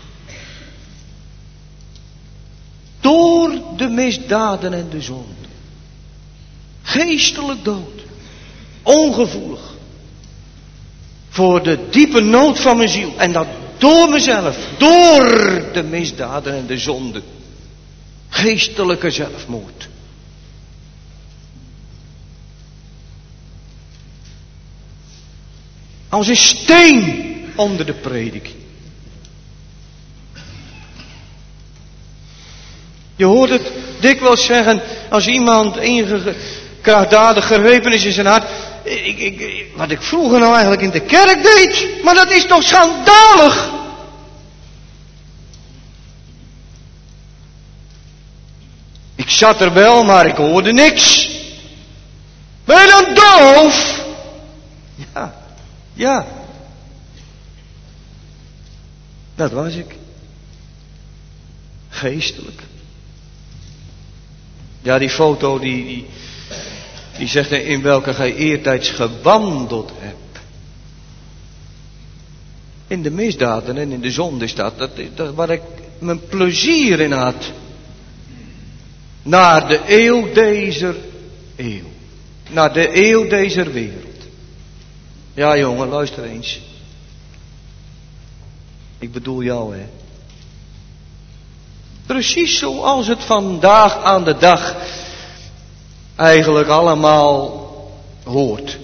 Door de misdaden en de zonde. Geestelijk dood. Ongevoelig. Voor de diepe nood van mijn ziel. En dat door mezelf. Door de misdaden en de zonde. Geestelijke zelfmoord. Als een steen onder de prediking. Je hoort het dikwijls zeggen, als iemand enige krachtdadig gegrepen is in zijn hart. Ik, ik, wat ik vroeger nou eigenlijk in de kerk deed, maar dat is toch schandalig. Ik zat er wel, maar ik hoorde niks. Ben je dan doof? Ja, ja. Dat was ik. Geestelijk. Ja, die foto die, die, die zegt in welke gij eertijds gewandeld hebt. In de misdaden en in de zonde staat dat, dat waar ik mijn plezier in had. Naar de eeuw deze eeuw. Naar de eeuw deze wereld. Ja jongen, luister eens. Ik bedoel jou hè. Precies zoals het vandaag aan de dag eigenlijk allemaal hoort.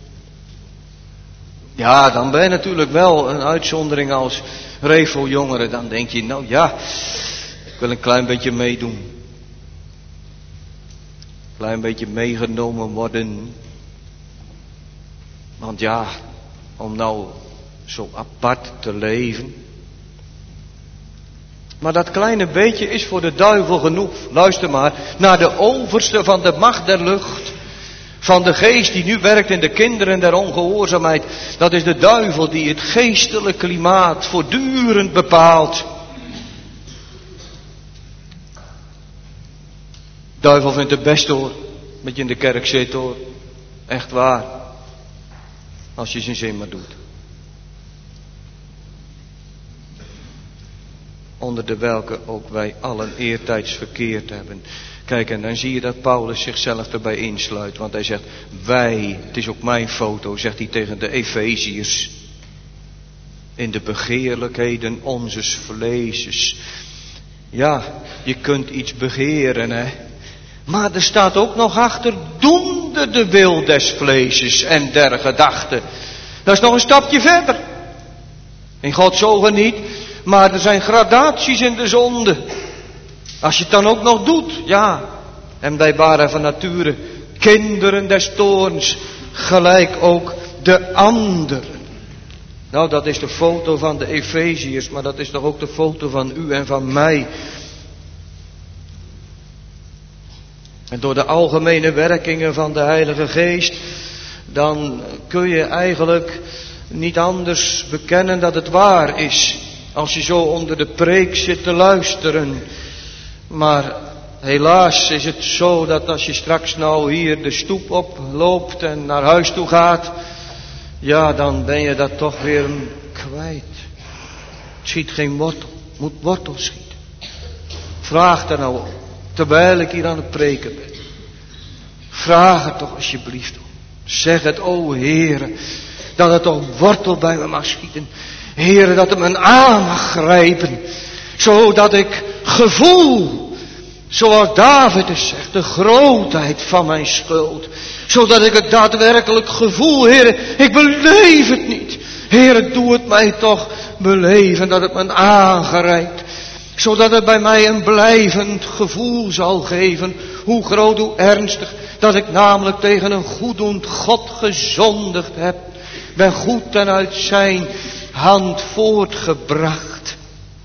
Ja, dan ben je natuurlijk wel een uitzondering als Revo-jongere. Dan denk je, nou ja, ik wil een klein beetje meedoen. Een klein beetje meegenomen worden. Want ja, om nou zo apart te leven. Maar dat kleine beetje is voor de duivel genoeg. Luister maar, naar de overste van de macht der lucht. Van de geest die nu werkt in de kinderen der ongehoorzaamheid. Dat is de duivel die het geestelijk klimaat voortdurend bepaalt. Duivel vindt het best hoor, dat je in de kerk zit hoor. Echt waar. Als je zijn zin maar doet. Onder de welke ook wij allen eertijds verkeerd hebben. Kijk, en dan zie je dat Paulus zichzelf erbij insluit. Want hij zegt, wij, het is ook mijn foto, zegt hij tegen de Efeziërs. In de begeerlijkheden onzes vleeses. Ja, je kunt iets begeren, hè. Maar er staat ook nog achter, doende de wil des vleeses en der gedachten. Dat is nog een stapje verder. In Gods ogen niet, maar er zijn gradaties in de zonde. Als je het dan ook nog doet, ja. En wij waren van nature kinderen des toorns, gelijk ook de anderen. Nou, dat is de foto van de Efeziërs, maar dat is toch ook de foto van u en van mij. En door de algemene werkingen van de Heilige Geest, dan kun je eigenlijk niet anders bekennen dat het waar is. Als je zo onder de preek zit te luisteren. Maar helaas is het zo dat als je straks nou hier de stoep oploopt en naar huis toe gaat, ja, dan ben je dat toch weer kwijt. Het schiet geen wortel, moet wortel schieten. Vraag er nou op, terwijl ik hier aan het preken ben. Vraag het toch alsjeblieft om. Zeg het, o Heere, dat het toch wortel bij me mag schieten. Heere, dat het me aan mag grijpen, zodat ik gevoel, zoals David het zegt, de grootheid van mijn schuld. Zodat ik het daadwerkelijk gevoel, Heere, ik beleef het niet. Heere, doe het mij toch beleven, dat het me aangrijpt. Zodat het bij mij een blijvend gevoel zal geven, hoe groot, hoe ernstig, dat ik namelijk tegen een goeddoend God gezondigd heb. Ben goed en uit zijn hand voortgebracht.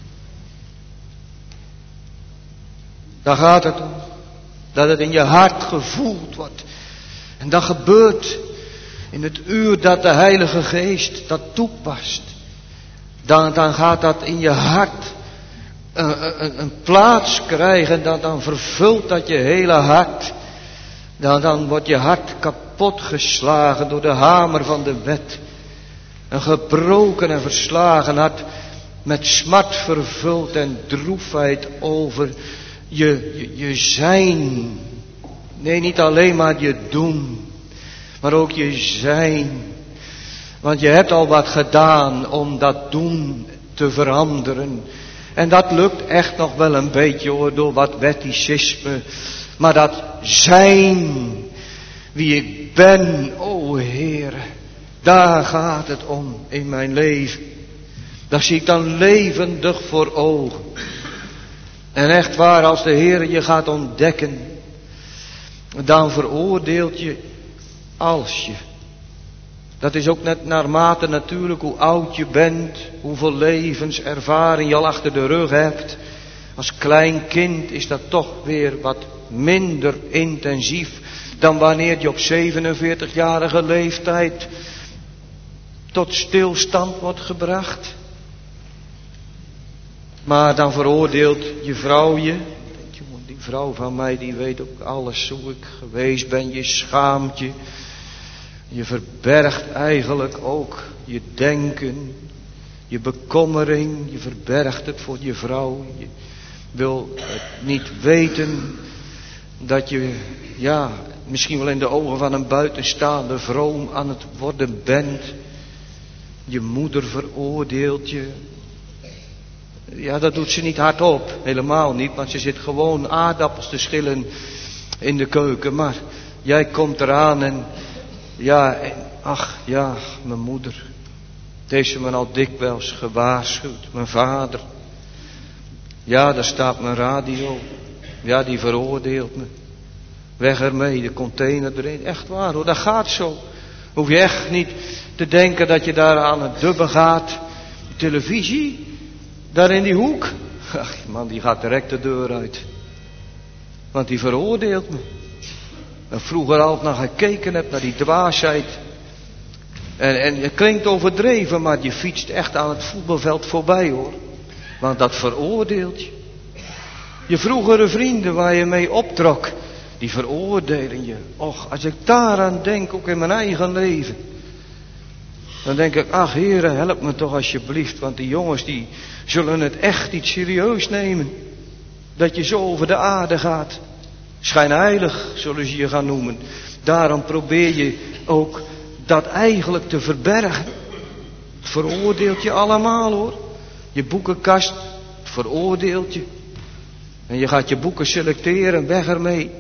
Daar gaat het om. Dat het in je hart gevoeld wordt. En dat gebeurt in het uur dat de Heilige Geest dat toepast. Dan, dan gaat dat in je hart een, een, een plaats krijgen. Dan, dan vervult dat je hele hart. Dan, dan wordt je hart kapot geslagen door de hamer van de wet. Een gebroken en verslagen hart met smart vervuld en droefheid over je, je, je zijn. Nee, niet alleen maar je doen, maar ook je zijn. Want je hebt al wat gedaan om dat doen te veranderen. En dat lukt echt nog wel een beetje hoor, door wat wetticisme. Maar dat zijn, wie ik ben, o Heere, daar gaat het om in mijn leven. Dat zie ik dan levendig voor ogen. En echt waar, als de Heere je gaat ontdekken, dan veroordeelt je als je. Dat is ook net naarmate natuurlijk hoe oud je bent, hoeveel levenservaring je al achter de rug hebt. Als klein kind is dat toch weer wat minder intensief dan wanneer je op zevenenveertigjarige leeftijd tot stilstand wordt gebracht. Maar dan veroordeelt je vrouw je. Jongen, die vrouw van mij die weet ook alles hoe ik geweest ben. Je schaamt je. Je verbergt eigenlijk ook je denken. Je bekommering. Je verbergt het voor je vrouw. Je wil het niet weten dat je, ja, misschien wel in de ogen van een buitenstaande vroom aan het worden bent. Je moeder veroordeelt je. Ja, dat doet ze niet hardop. Helemaal niet, want ze zit gewoon aardappels te schillen in de keuken. Maar jij komt eraan en ja, en, ach ja, mijn moeder. Het heeft ze me al dikwijls gewaarschuwd. Mijn vader. Ja, daar staat mijn radio. Ja, die veroordeelt me. Weg ermee, de container erin. Echt waar hoor, dat gaat zo. Hoef je echt niet te denken dat je daar aan het dubben gaat. Televisie, daar in die hoek. Ach man, die gaat direct de deur uit. Want die veroordeelt me. En vroeger altijd naar gekeken heb, naar die dwaasheid. En, en het klinkt overdreven, maar je fietst echt aan het voetbalveld voorbij hoor. Want dat veroordeelt je. Je vroegere vrienden waar je mee optrok, die veroordelen je. Och, als ik daaraan denk, ook in mijn eigen leven. Dan denk ik, ach Heere, help me toch alsjeblieft. Want die jongens die zullen het echt niet serieus nemen. Dat je zo over de aarde gaat. Schijnheilig zullen ze je gaan noemen. Daarom probeer je ook dat eigenlijk te verbergen. Het veroordeelt je allemaal hoor. Je boekenkast, het veroordeelt je. En je gaat je boeken selecteren, weg ermee.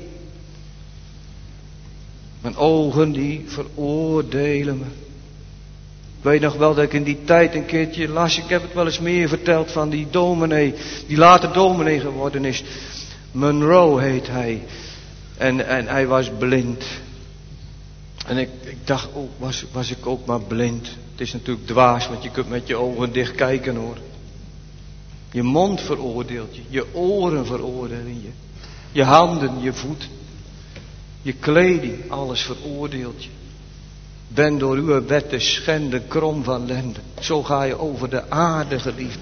Mijn ogen die veroordelen me. Ik weet nog wel dat ik in die tijd een keertje las, ik heb het wel eens meer verteld van die dominee, die later dominee geworden is. Monroe heet hij. En, en hij was blind. En ik, ik dacht, oh, was, was ik ook maar blind. Het is natuurlijk dwaas, want je kunt met je ogen dicht kijken hoor. Je mond veroordeelt je, je oren veroordelen je. Je handen, je voeten, je kleding, alles veroordeelt je. Ben door uw wet te schenden krom van lenden. Zo ga je over de aarde, geliefde.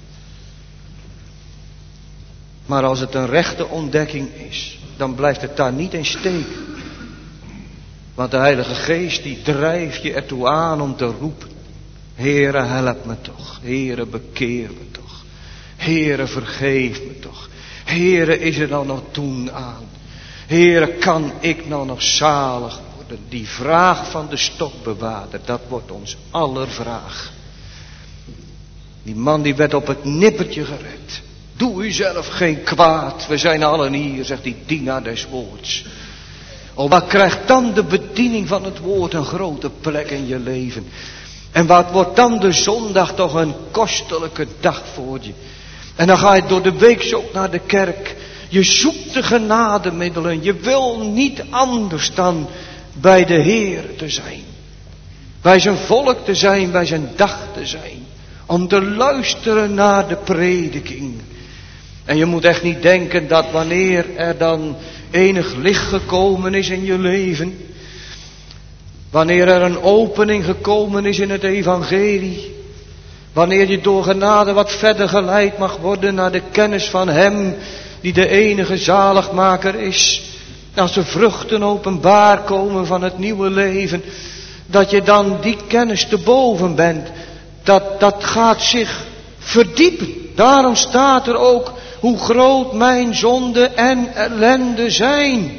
Maar als het een rechte ontdekking is, dan blijft het daar niet in steken. Want de Heilige Geest die drijft je ertoe aan om te roepen. Heere, help me toch. Heere, bekeer me toch. Heere, vergeef me toch. Heere, is er dan nog doen aan? Heere, kan ik nou nog zalig worden? Die vraag van de stokbewaarder, dat wordt ons aller vraag. Die man die werd op het nippertje gered. Doe u zelf geen kwaad. We zijn allen hier, zegt die dienaar des woords. Oh, wat krijgt dan de bediening van het woord een grote plek in je leven? En wat wordt dan de zondag toch een kostelijke dag voor je? En dan ga je door de week zo naar de kerk. Je zoekt de genademiddelen. Je wil niet anders dan bij de Heer te zijn. Bij zijn volk te zijn, bij zijn dag te zijn. Om te luisteren naar de prediking. En je moet echt niet denken dat wanneer er dan enig licht gekomen is in je leven. Wanneer er een opening gekomen is in het evangelie. Wanneer je door genade wat verder geleid mag worden naar de kennis van hem die de enige zaligmaker is. Als de vruchten openbaar komen van het nieuwe leven. Dat je dan die kennis te boven bent. Dat, dat gaat zich verdiepen. Daarom staat er ook hoe groot mijn zonde en ellende zijn.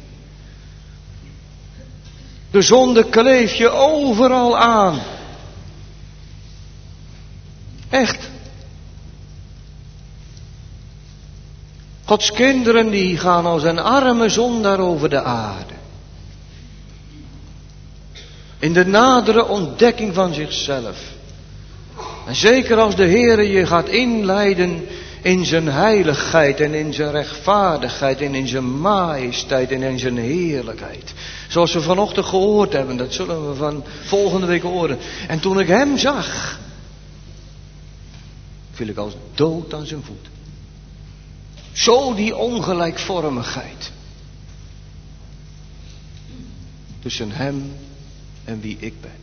De zonde kleef je overal aan. Echt. Gods kinderen die gaan als een arme zondaar over de aarde. In de nadere ontdekking van zichzelf. En zeker als de Heere je gaat inleiden in zijn heiligheid en in zijn rechtvaardigheid en in zijn majesteit en in zijn heerlijkheid. Zoals we vanochtend gehoord hebben, dat zullen we van volgende week horen. En toen ik hem zag, viel ik als dood aan zijn voet. Zo die ongelijkvormigheid tussen hem en wie ik ben.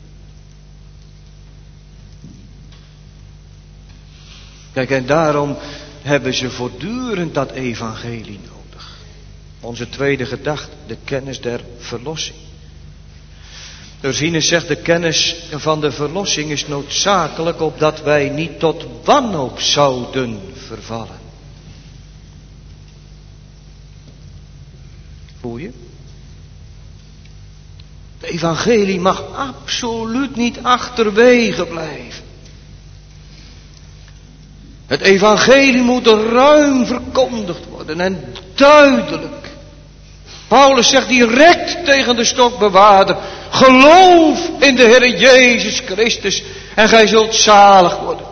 Kijk, en daarom hebben ze voortdurend dat evangelie nodig. Onze tweede gedachte, de kennis der verlossing. Ursinus zegt, de kennis van de verlossing is noodzakelijk opdat wij niet tot wanhoop zouden vervallen. Voel je? Het evangelie mag absoluut niet achterwege blijven. Het evangelie moet ruim verkondigd worden en duidelijk. Paulus zegt direct tegen de stokbewaarder: geloof in de Heer Jezus Christus en gij zult zalig worden.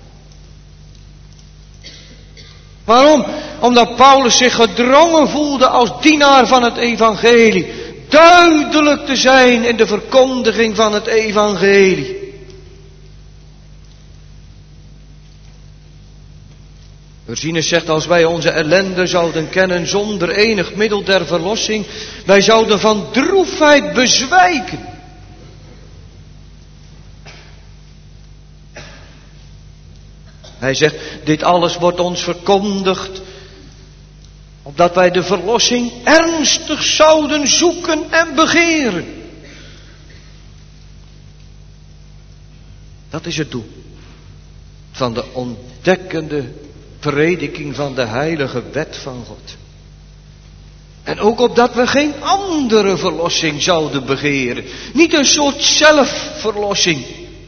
Waarom? Omdat Paulus zich gedrongen voelde als dienaar van het evangelie. Duidelijk te zijn in de verkondiging van het evangelie. Ursinus zegt, als wij onze ellende zouden kennen zonder enig middel der verlossing, wij zouden van droefheid bezwijken. Hij zegt, dit alles wordt ons verkondigd, opdat wij de verlossing ernstig zouden zoeken en begeren. Dat is het doel van de ontdekkende prediking van de heilige wet van God. En ook opdat we geen andere verlossing zouden begeren. Niet een soort zelfverlossing.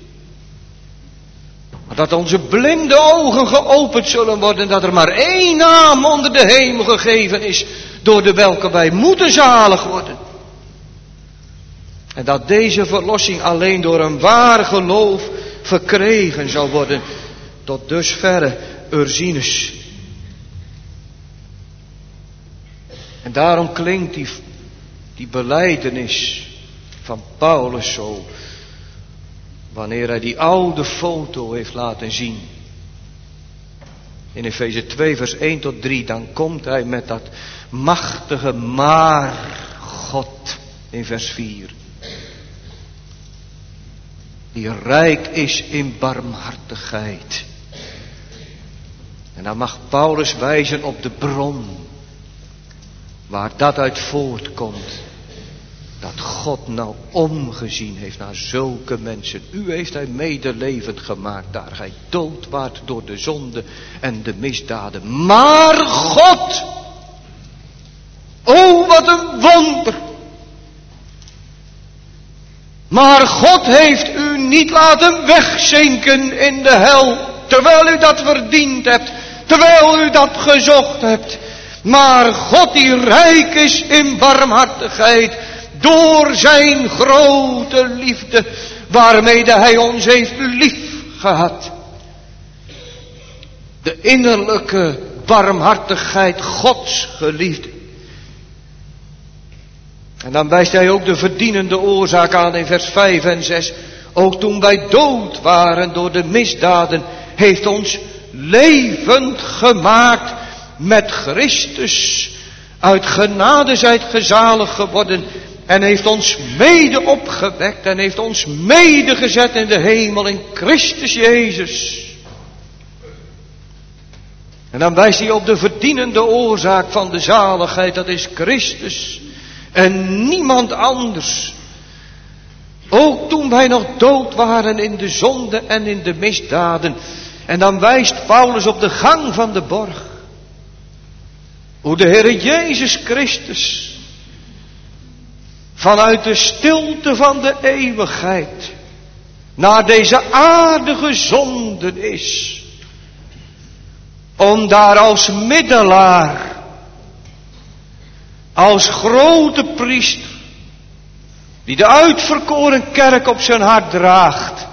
Maar dat onze blinde ogen geopend zullen worden. Dat er maar één naam onder de hemel gegeven is. Door de welke wij moeten zalig worden. En dat deze verlossing alleen door een waar geloof verkregen zou worden. Tot dusverre Ursinus. En daarom klinkt die, die belijdenis van Paulus zo. Wanneer hij die oude foto heeft laten zien. In Efeze twee vers één tot drie. Dan komt hij met dat machtige maar God in vers vier. Die rijk is in barmhartigheid. En dan mag Paulus wijzen op de bron. Waar dat uit voortkomt. Dat God nou omgezien heeft naar zulke mensen. U heeft hij medelevend gemaakt. Daar gij dood waart door de zonde en de misdaden. Maar God. O wat een wonder. Maar God heeft u niet laten wegzinken in de hel. Terwijl u dat verdiend hebt. Terwijl u dat gezocht hebt. Maar God die rijk is in barmhartigheid. Door zijn grote liefde. Waarmede hij ons heeft lief gehad. De innerlijke barmhartigheid Gods geliefde. En dan wijst hij ook de verdienende oorzaak aan in vers vijf en zes. Ook toen wij dood waren door de misdaden, heeft ons levend gemaakt met Christus. Uit genade zijt gezalig geworden en heeft ons mede opgewekt en heeft ons mede gezet in de hemel in Christus Jezus. En dan wijst hij op de verdienende oorzaak van de zaligheid, dat is Christus. En niemand anders. Ook toen wij nog dood waren in de zonde en in de misdaden. En dan wijst Paulus op de gang van de borg. Hoe de Heer Jezus Christus vanuit de stilte van de eeuwigheid naar deze aarde gezonden is. Om daar als middelaar, als grote priester, die de uitverkoren kerk op zijn hart draagt,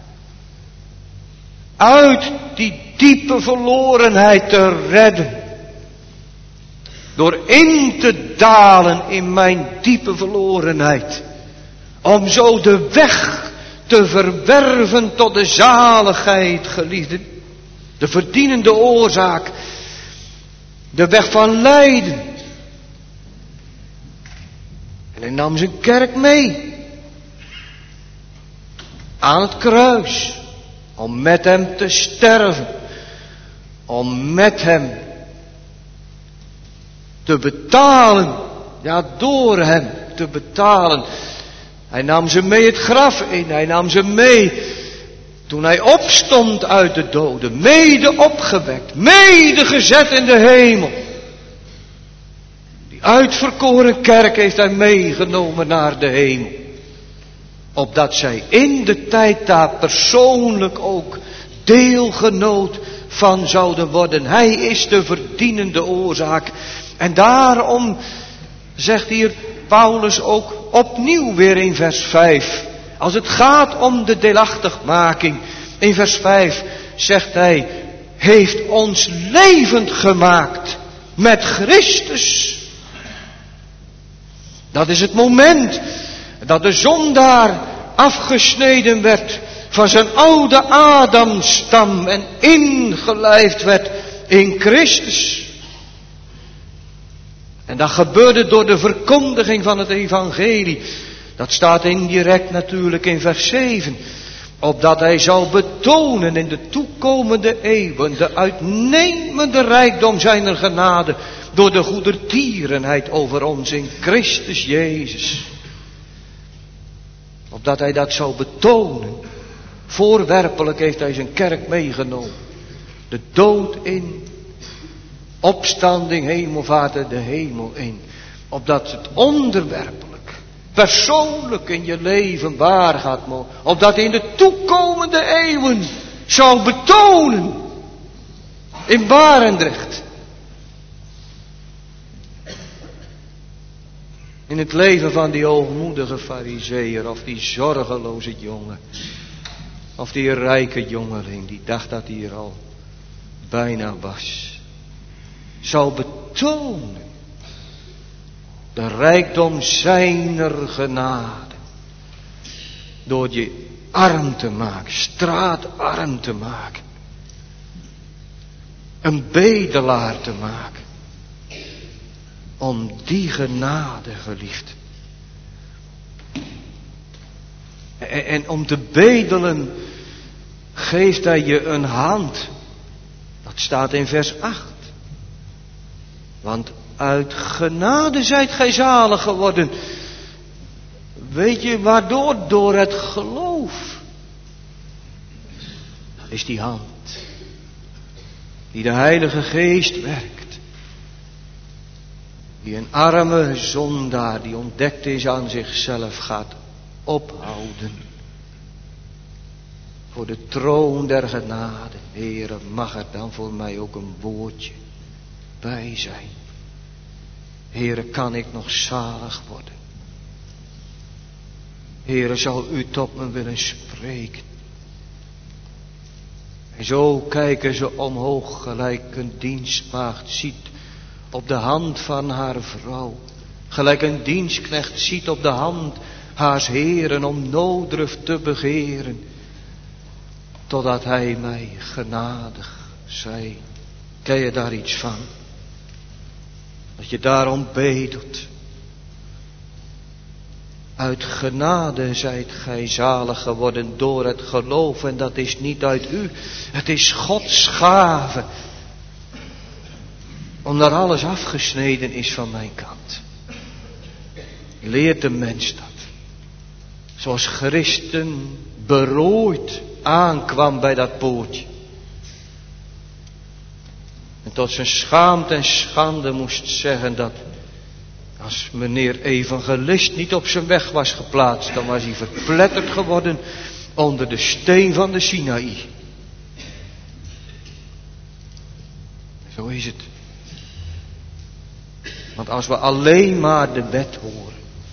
uit die diepe verlorenheid te redden. Door in te dalen in mijn diepe verlorenheid. Om zo de weg te verwerven tot de zaligheid, geliefden. De verdienende oorzaak. De weg van lijden. En hij nam zijn kerk mee. Aan het kruis. Om met hem te sterven. Om met hem te betalen. Ja, door hem te betalen. Hij nam ze mee het graf in. Hij nam ze mee toen hij opstond uit de doden. Mede opgewekt. Mede gezet in de hemel. Die uitverkoren kerk heeft hij meegenomen naar de hemel. Opdat zij in de tijd daar persoonlijk ook deelgenoot van zouden worden. Hij is de verdienende oorzaak. En daarom zegt hier Paulus ook opnieuw weer in vers vijf. Als het gaat om de deelachtigmaking. In vers vijf zegt hij. Heeft ons levend gemaakt met Christus. Dat is het moment dat de zondaar afgesneden werd van zijn oude Adamstam en ingelijfd werd in Christus. En dat gebeurde door de verkondiging van het evangelie. Dat staat indirect natuurlijk in vers zeven. Opdat hij zou betonen in de toekomende eeuwen de uitnemende rijkdom zijner genade. Door de goedertierenheid over ons in Christus Jezus. Opdat hij dat zou betonen. Voorwerpelijk heeft hij zijn kerk meegenomen. De dood in. Opstanding, hemelvaart de hemel in. Opdat het onderwerpelijk, persoonlijk in je leven waar gaat mogen. Opdat in de toekomende eeuwen zou betonen. In Barendrecht. In het leven van die hoogmoedige farizeeër of die zorgeloze jongen. Of die rijke jongeling die dacht dat hij er al bijna was. Zou betonen de rijkdom zijner genade. Door je arm te maken, straatarm te maken. Een bedelaar te maken. Om die genade, geliefd. En, en om te bedelen geeft hij je een hand. Dat staat in vers acht. Want uit genade zijt gij zalig geworden. Weet je waardoor? Door het geloof. Dat is die hand. Die de Heilige Geest werkt. Die een arme zondaar die ontdekt is aan zichzelf gaat ophouden. Voor de troon der genade. Heere, mag er dan voor mij ook een woordje bij zijn. Heere, kan ik nog zalig worden? Heere, zou u tot me willen spreken? En zo kijken ze omhoog gelijk een dienstmaagd ziet op de hand van haar vrouw. Gelijk een dienstknecht ziet op de hand haars heren om nooddruft te begeren. Totdat hij mij genadig zij. Ken je daar iets van? Dat je daarom bedelt. Uit genade zijt gij zalig geworden door het geloof. En dat is niet uit u. Het is Gods gave. Omdat alles afgesneden is van mijn kant. Leert de mens dat. Zoals Christen berooid aankwam bij dat poortje. En tot zijn schaamte en schande moest zeggen dat als meneer evangelist niet op zijn weg was geplaatst, dan was hij verpletterd geworden onder de steen van de Sinaï. Zo is het. Want als we alleen maar de wet horen.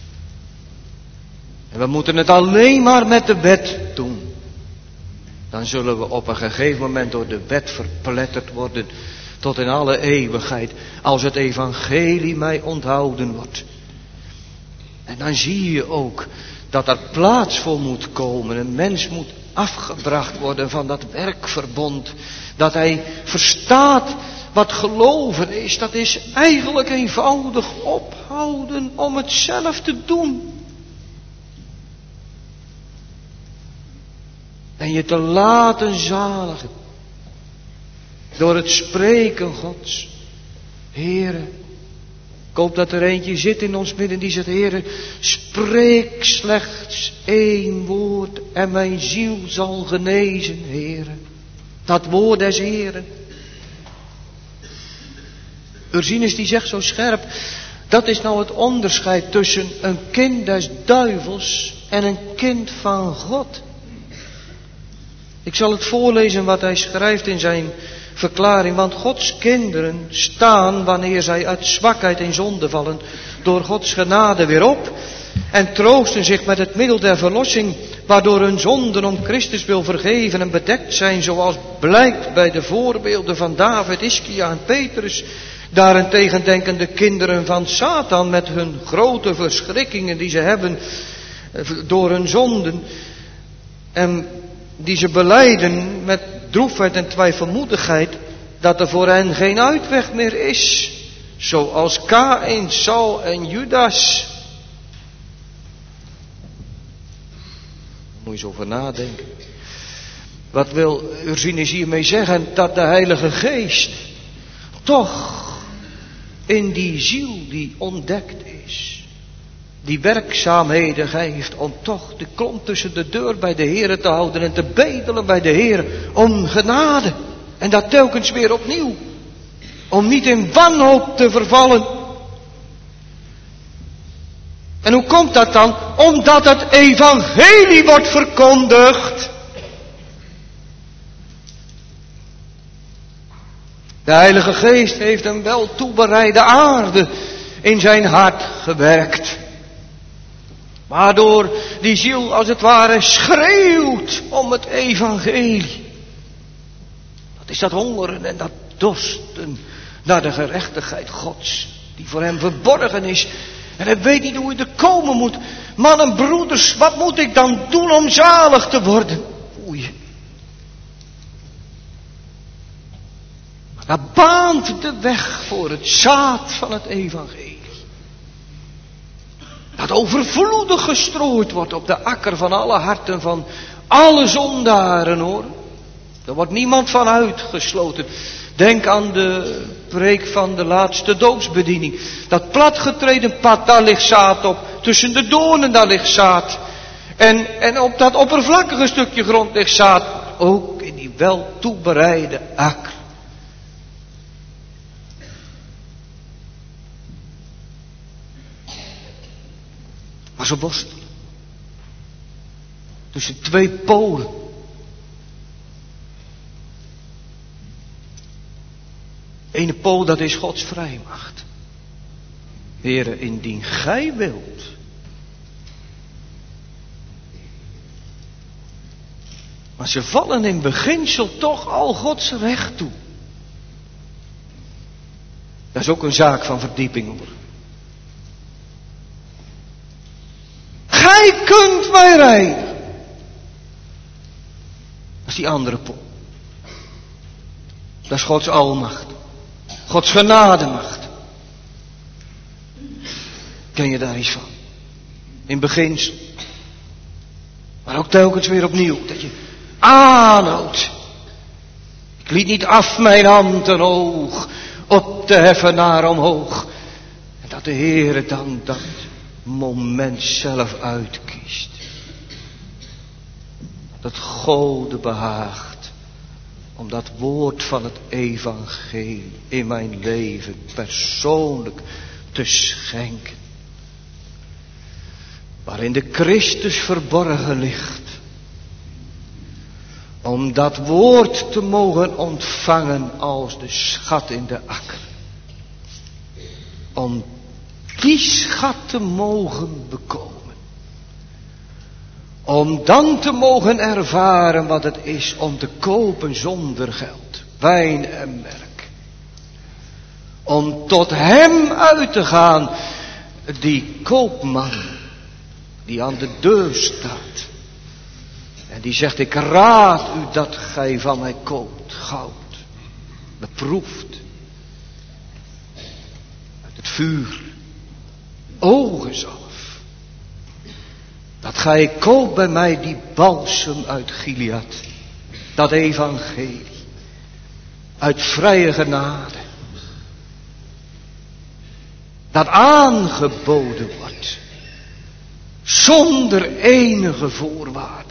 En we moeten het alleen maar met de wet doen. Dan zullen we op een gegeven moment door de wet verpletterd worden. Tot in alle eeuwigheid. Als het evangelie mij onthouden wordt. En dan zie je ook dat er plaats voor moet komen. Een mens moet afgebracht worden van dat werkverbond. Dat hij verstaat wat geloven is. Dat is eigenlijk eenvoudig ophouden om het zelf te doen. En je te laten zaligen. Door het spreken Gods. Heere, ik hoop dat er eentje zit in ons midden die zegt, Heere, spreek slechts één woord en mijn ziel zal genezen, Heere. Dat woord des Heeren. Ursinus die zegt zo scherp, dat is nou het onderscheid tussen een kind des duivels en een kind van God. Ik zal het voorlezen wat hij schrijft in zijn verklaring. Want Gods kinderen staan, wanneer zij uit zwakheid in zonde vallen, door Gods genade weer op. En troosten zich met het middel der verlossing, waardoor hun zonden om Christus wil vergeven en bedekt zijn, zoals blijkt bij de voorbeelden van David, Ischia en Petrus. Daarentegen denken de kinderen van Satan met hun grote verschrikkingen die ze hebben door hun zonden. En die ze belijden met droefheid en twijfelmoedigheid, dat er voor hen geen uitweg meer is. Zoals Kaïn, Saul en Judas. Moet je eens over nadenken. Wat wil Ursinus hiermee zeggen? Dat de Heilige Geest toch in die ziel die ontdekt is, die werkzaamheden geeft om toch de klont tussen de deur bij de Heere te houden en te bedelen bij de Heere om genade. En dat telkens weer opnieuw. Om niet in wanhoop te vervallen. En hoe komt dat dan? Omdat het evangelie wordt verkondigd. De Heilige Geest heeft een wel toebereide aarde in zijn hart gewerkt. Waardoor die ziel als het ware schreeuwt om het evangelie. Dat is dat hongeren en dat dorsten naar de gerechtigheid Gods. Die voor hem verborgen is. En hij weet niet hoe hij er komen moet. Mannen, broeders, wat moet ik dan doen om zalig te worden? Oei. Dat baant de weg voor het zaad van het evangelie. Dat overvloedig gestrooid wordt op de akker van alle harten van alle zondaren, hoor. Er wordt niemand van uitgesloten. Denk aan de preek van de laatste doopsbediening. Dat platgetreden pad, daar ligt zaad op. Tussen de doornen, daar ligt zaad. En, en op dat oppervlakkige stukje grond ligt zaad. Ook in die wel toebereide akker. Maar ze worstelen. Tussen twee polen. Ene pool, dat is Gods vrijmacht. Heere, indien gij wilt. Maar ze vallen in beginsel toch al Gods recht toe. Dat is ook een zaak van verdieping, hoor. Gij kunt mij reinigen. Dat is die andere pool. Dat is Gods almacht. Gods genademacht. Ken je daar iets van? In beginsel. Maar ook telkens weer opnieuw. Dat je aanhoudt. Ik liet niet af mijn hand en oog op te heffen naar omhoog. En dat de Heere dan dat moment zelf uitkiest. Dat Gode behaagt om dat woord van het evangelie in mijn leven persoonlijk te schenken. Waarin de Christus verborgen ligt. Om dat woord te mogen ontvangen als de schat in de akker. Om die schat te mogen bekomen. Om dan te mogen ervaren wat het is om te kopen zonder geld. Wijn en melk. Om tot hem uit te gaan. Die koopman. Die aan de deur staat. En die zegt, ik raad u dat gij van mij koopt. Goud. Beproefd. Uit het vuur. Ogenzalf. Dat gij koopt bij mij die balsem uit Gilead. Dat evangelie. Uit vrije genade. Dat aangeboden wordt. Zonder enige voorwaarde.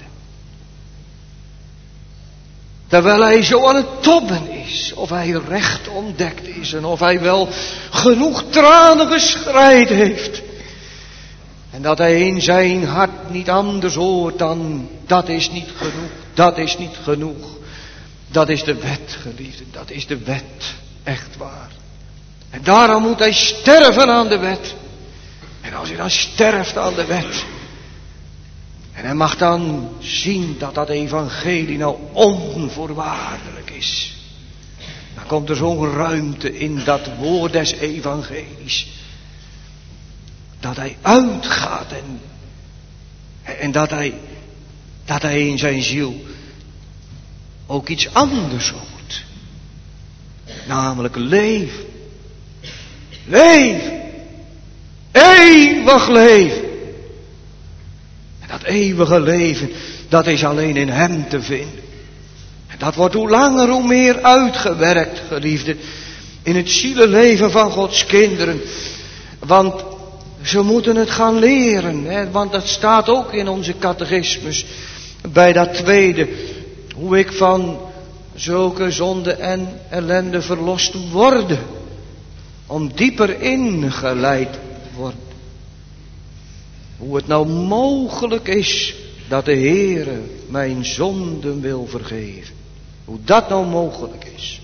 Terwijl hij zo aan het tobben is. Of hij recht ontdekt is. En of hij wel genoeg tranen geschreid heeft. En dat hij in zijn hart niet anders hoort dan. Dat is niet genoeg. Dat is niet genoeg. Dat is de wet, geliefden. Dat is de wet. Echt waar. En daarom moet hij sterven aan de wet. En als hij dan sterft aan de wet. En hij mag dan zien dat dat evangelie nou onvoorwaardelijk is. Dan komt er zo'n ruimte in dat woord des evangelies. Dat hij uitgaat en, en dat hij, dat hij in zijn ziel ook iets anders hoort. Namelijk leven. Leven. Eeuwig leven. En dat eeuwige leven, dat is alleen in hem te vinden. En dat wordt hoe langer hoe meer uitgewerkt, geliefden. In het zielenleven van Gods kinderen. Want ze moeten het gaan leren. Hè? Want dat staat ook in onze catechismus. Bij dat tweede. Hoe ik van zulke zonde en ellende verlost worden. Om dieper ingeleid te worden. Hoe het nou mogelijk is dat de Heere mijn zonden wil vergeven. Hoe dat nou mogelijk is.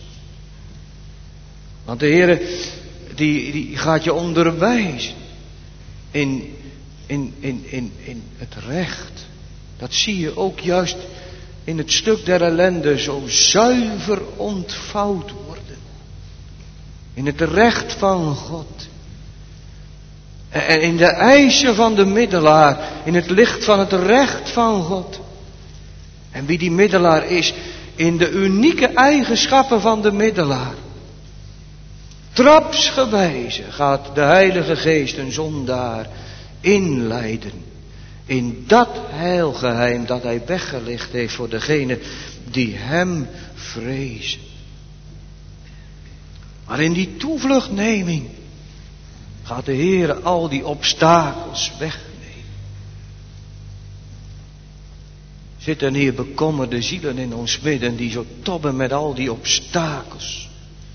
Want de Heere die, die gaat je onderwijzen. In in, in, in, in het recht. Dat zie je ook juist in het stuk der ellende zo zuiver ontvouwd worden. In het recht van God. En in de eisen van de middelaar. In het licht van het recht van God. En wie die middelaar is. In de unieke eigenschappen van de middelaar. Trapsgewijze gaat de Heilige Geest een zondaar inleiden. In dat heilgeheim dat hij weggelegd heeft voor degene die hem vrezen. Maar in die toevluchtneming gaat de Heer al die obstakels wegnemen. Zitten hier bekommerde zielen in ons midden die zo tobben met al die obstakels.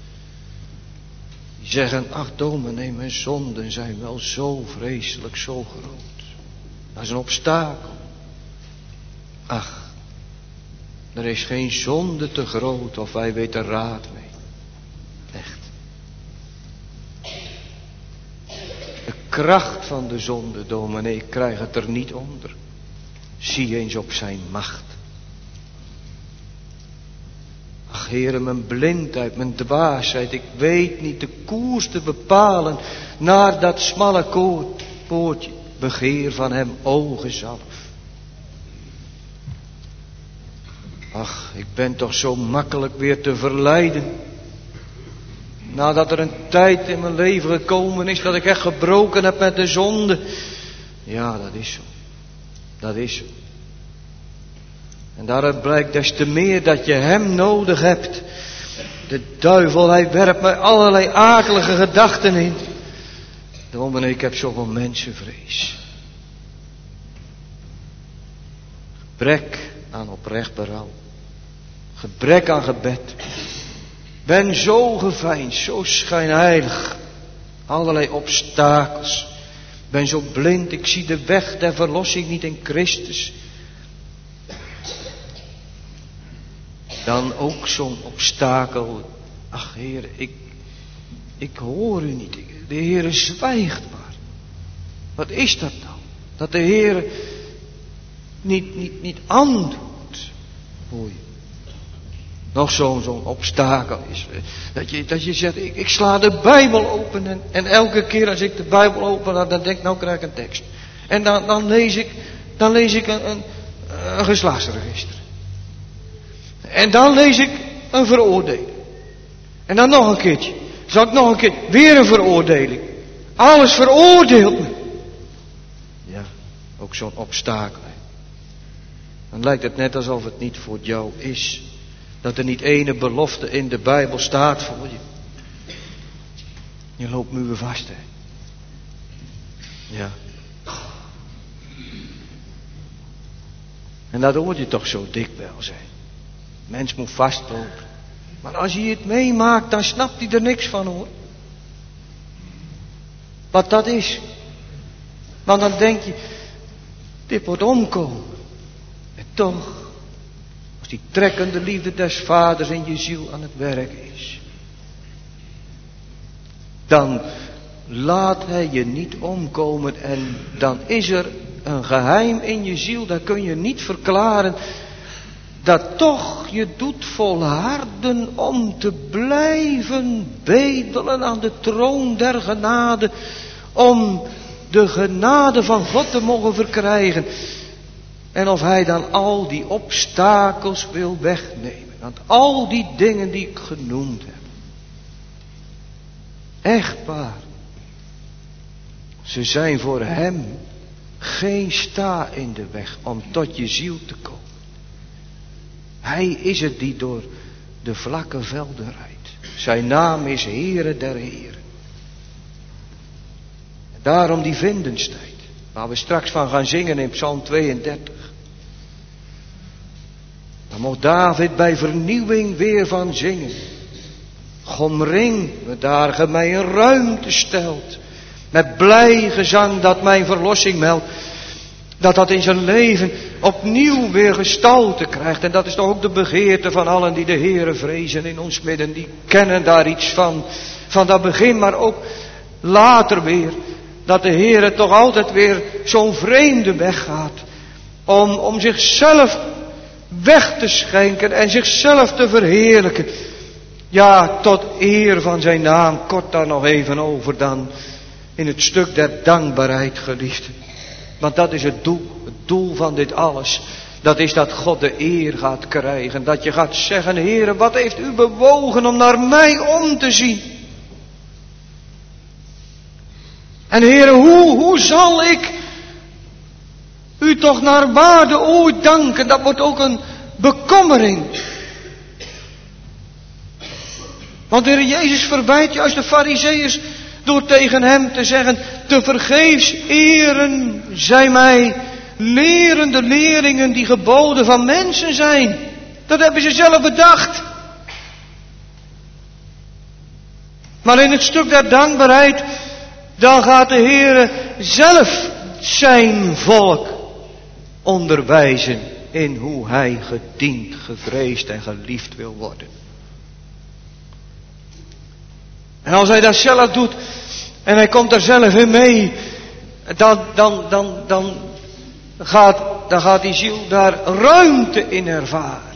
Die zeggen, ach dominee, mijn zonden zijn wel zo vreselijk, zo groot. Dat is een obstakel. Ach, er is geen zonde te groot of wij weten raad mee. Echt. De kracht van de zonde, dominee, ik krijg het er niet onder. Zie eens op zijn macht. Ach, Heere, mijn blindheid, mijn dwaasheid. Ik weet niet de koers te bepalen naar dat smalle koord, poortje. Begeer van hem ogen zelf. Ach, ik ben toch zo makkelijk weer te verleiden. Nadat er een tijd in mijn leven gekomen is dat ik echt gebroken heb met de zonde. Ja, dat is zo. Dat is zo. En daaruit blijkt des te meer dat je hem nodig hebt. De duivel, hij werpt mij allerlei akelige gedachten in. Dominee, ik heb zoveel mensenvrees. Gebrek aan oprecht berouw. Gebrek aan gebed. Ben zo geveinsd, zo schijnheilig. Allerlei obstakels. Ben zo blind, ik zie de weg der verlossing niet in Christus. Dan ook zo'n obstakel. Ach Heer, ik, ik hoor u niet. De Heer zwijgt maar. Wat is dat nou? Dat de Heer niet, niet, niet aandoet. Hoor je? Nog zo'n zo'n obstakel is. Dat je, dat je zegt, ik, ik sla de Bijbel open. En, en elke keer als ik de Bijbel open, dan denk ik, nou krijg ik een tekst. En dan, dan lees ik, dan lees ik een, een, een geslachtsregister. En dan lees ik een veroordeling. En dan nog een keertje. Zal ik nog een keer, weer een veroordeling. Alles veroordeelt me. Ja, ook zo'n obstakel. Dan lijkt het net alsof het niet voor jou is. Dat er niet ene belofte in de Bijbel staat voor je. Je loopt muur vast, hè. Ja. En dat hoort je toch zo dikwijls, hè. Mens moet vastlopen. Maar als je het meemaakt, dan snapt hij er niks van, hoor. Wat dat is. Want dan denk je, dit wordt omkomen. En toch, als die trekkende liefde des vaders in je ziel aan het werk is, dan laat hij je niet omkomen en dan is er een geheim in je ziel, dat kun je niet verklaren, dat toch je doet volharden om te blijven bedelen aan de troon der genade, om de genade van God te mogen verkrijgen. En of hij dan al die obstakels wil wegnemen. Want al die dingen die ik genoemd heb. Echt waar. Ze zijn voor hem geen sta in de weg om tot je ziel te komen. Hij is het die door de vlakke velden rijdt. Zijn naam is Heere der Heren. Daarom die vindenstijd. Waar we straks van gaan zingen in Psalm tweeëndertig. Dan mocht David bij vernieuwing weer van zingen. Gomring me daar ge mij een ruimte stelt. Met blij gezang dat mijn verlossing meldt. Dat dat in zijn leven opnieuw weer gestalte krijgt. En dat is toch ook de begeerte van allen die de Heere vrezen in ons midden. Die kennen daar iets van. Van dat begin, maar ook later weer. dat de Heere toch altijd weer zo'n vreemde weg gaat. Om, om zichzelf weg te schenken en zichzelf te verheerlijken. Ja, tot eer van zijn naam. Kort daar nog even over dan. In het stuk der dankbaarheid, geliefden. Want dat is het doel. Het doel van dit alles. Dat is dat God de eer gaat krijgen. Dat je gaat zeggen, Heere, wat heeft u bewogen om naar mij om te zien? En Heere, hoe, hoe zal ik u toch naar waarde ooit danken? Dat wordt ook een bekommering. Want de Heer Jezus verwijt juist de Farizeeërs door tegen hem te zeggen, te vergeefs eren zij mij, lerende leerlingen die geboden van mensen zijn. Dat hebben ze zelf bedacht. Maar in het stuk der dankbaarheid, dan gaat de Heer zelf zijn volk onderwijzen in hoe hij gediend, gevreesd en geliefd wil worden. En als hij dat zelf doet en hij komt daar zelf in mee, dan, dan, dan, dan, gaat, dan gaat die ziel daar ruimte in ervaren.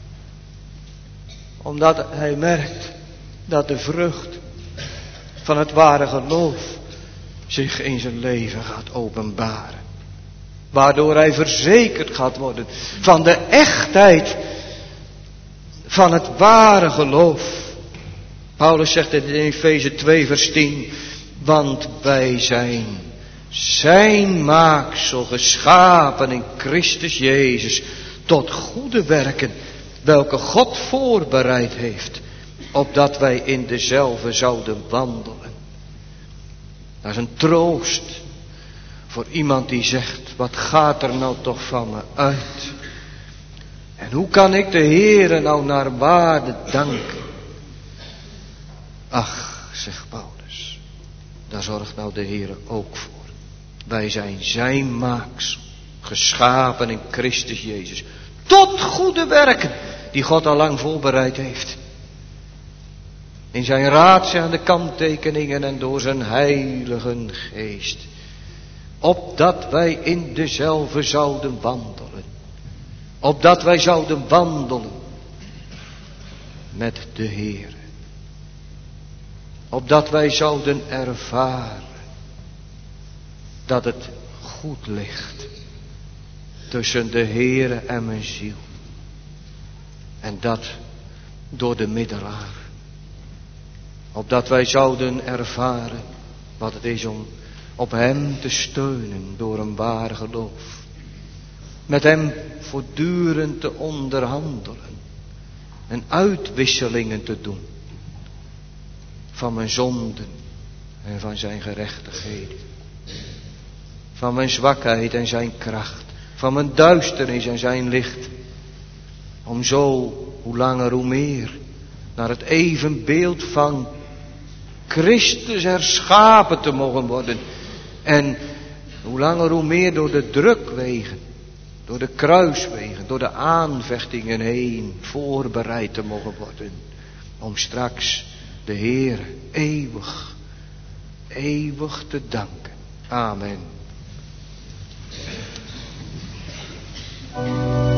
Omdat hij merkt dat de vrucht van het ware geloof zich in zijn leven gaat openbaren. Waardoor hij verzekerd gaat worden van de echtheid van het ware geloof. Paulus zegt het in Efeze twee vers tien. Want wij zijn zijn maaksel geschapen in Christus Jezus tot goede werken, welke God voorbereid heeft, opdat wij in dezelfde zouden wandelen. Dat is een troost voor iemand die zegt, wat gaat er nou toch van me uit? En hoe kan ik de Heere nou naar waarde danken? Ach, zegt Paulus, daar zorgt nou de Heere ook voor. Wij zijn zijn maaksel, geschapen in Christus Jezus, tot goede werken, die God al lang voorbereid heeft. In zijn raadzaande kanttekeningen en door zijn heilige geest. Opdat wij in dezelfde zouden wandelen. Opdat wij zouden wandelen met de Heer. Opdat wij zouden ervaren dat het goed ligt tussen de Heere en mijn ziel. En dat door de middelaar. Opdat wij zouden ervaren wat het is om op hem te steunen door een waar geloof. Met hem voortdurend te onderhandelen. En uitwisselingen te doen. Van mijn zonden en van zijn gerechtigheden. Van mijn zwakheid en zijn kracht. Van mijn duisternis en zijn licht. Om zo, hoe langer hoe meer, naar het evenbeeld van Christus herschapen te mogen worden. En hoe langer hoe meer door de drukwegen, door de kruiswegen, door de aanvechtingen heen voorbereid te mogen worden. Om straks de Heer eeuwig, eeuwig te danken. Amen.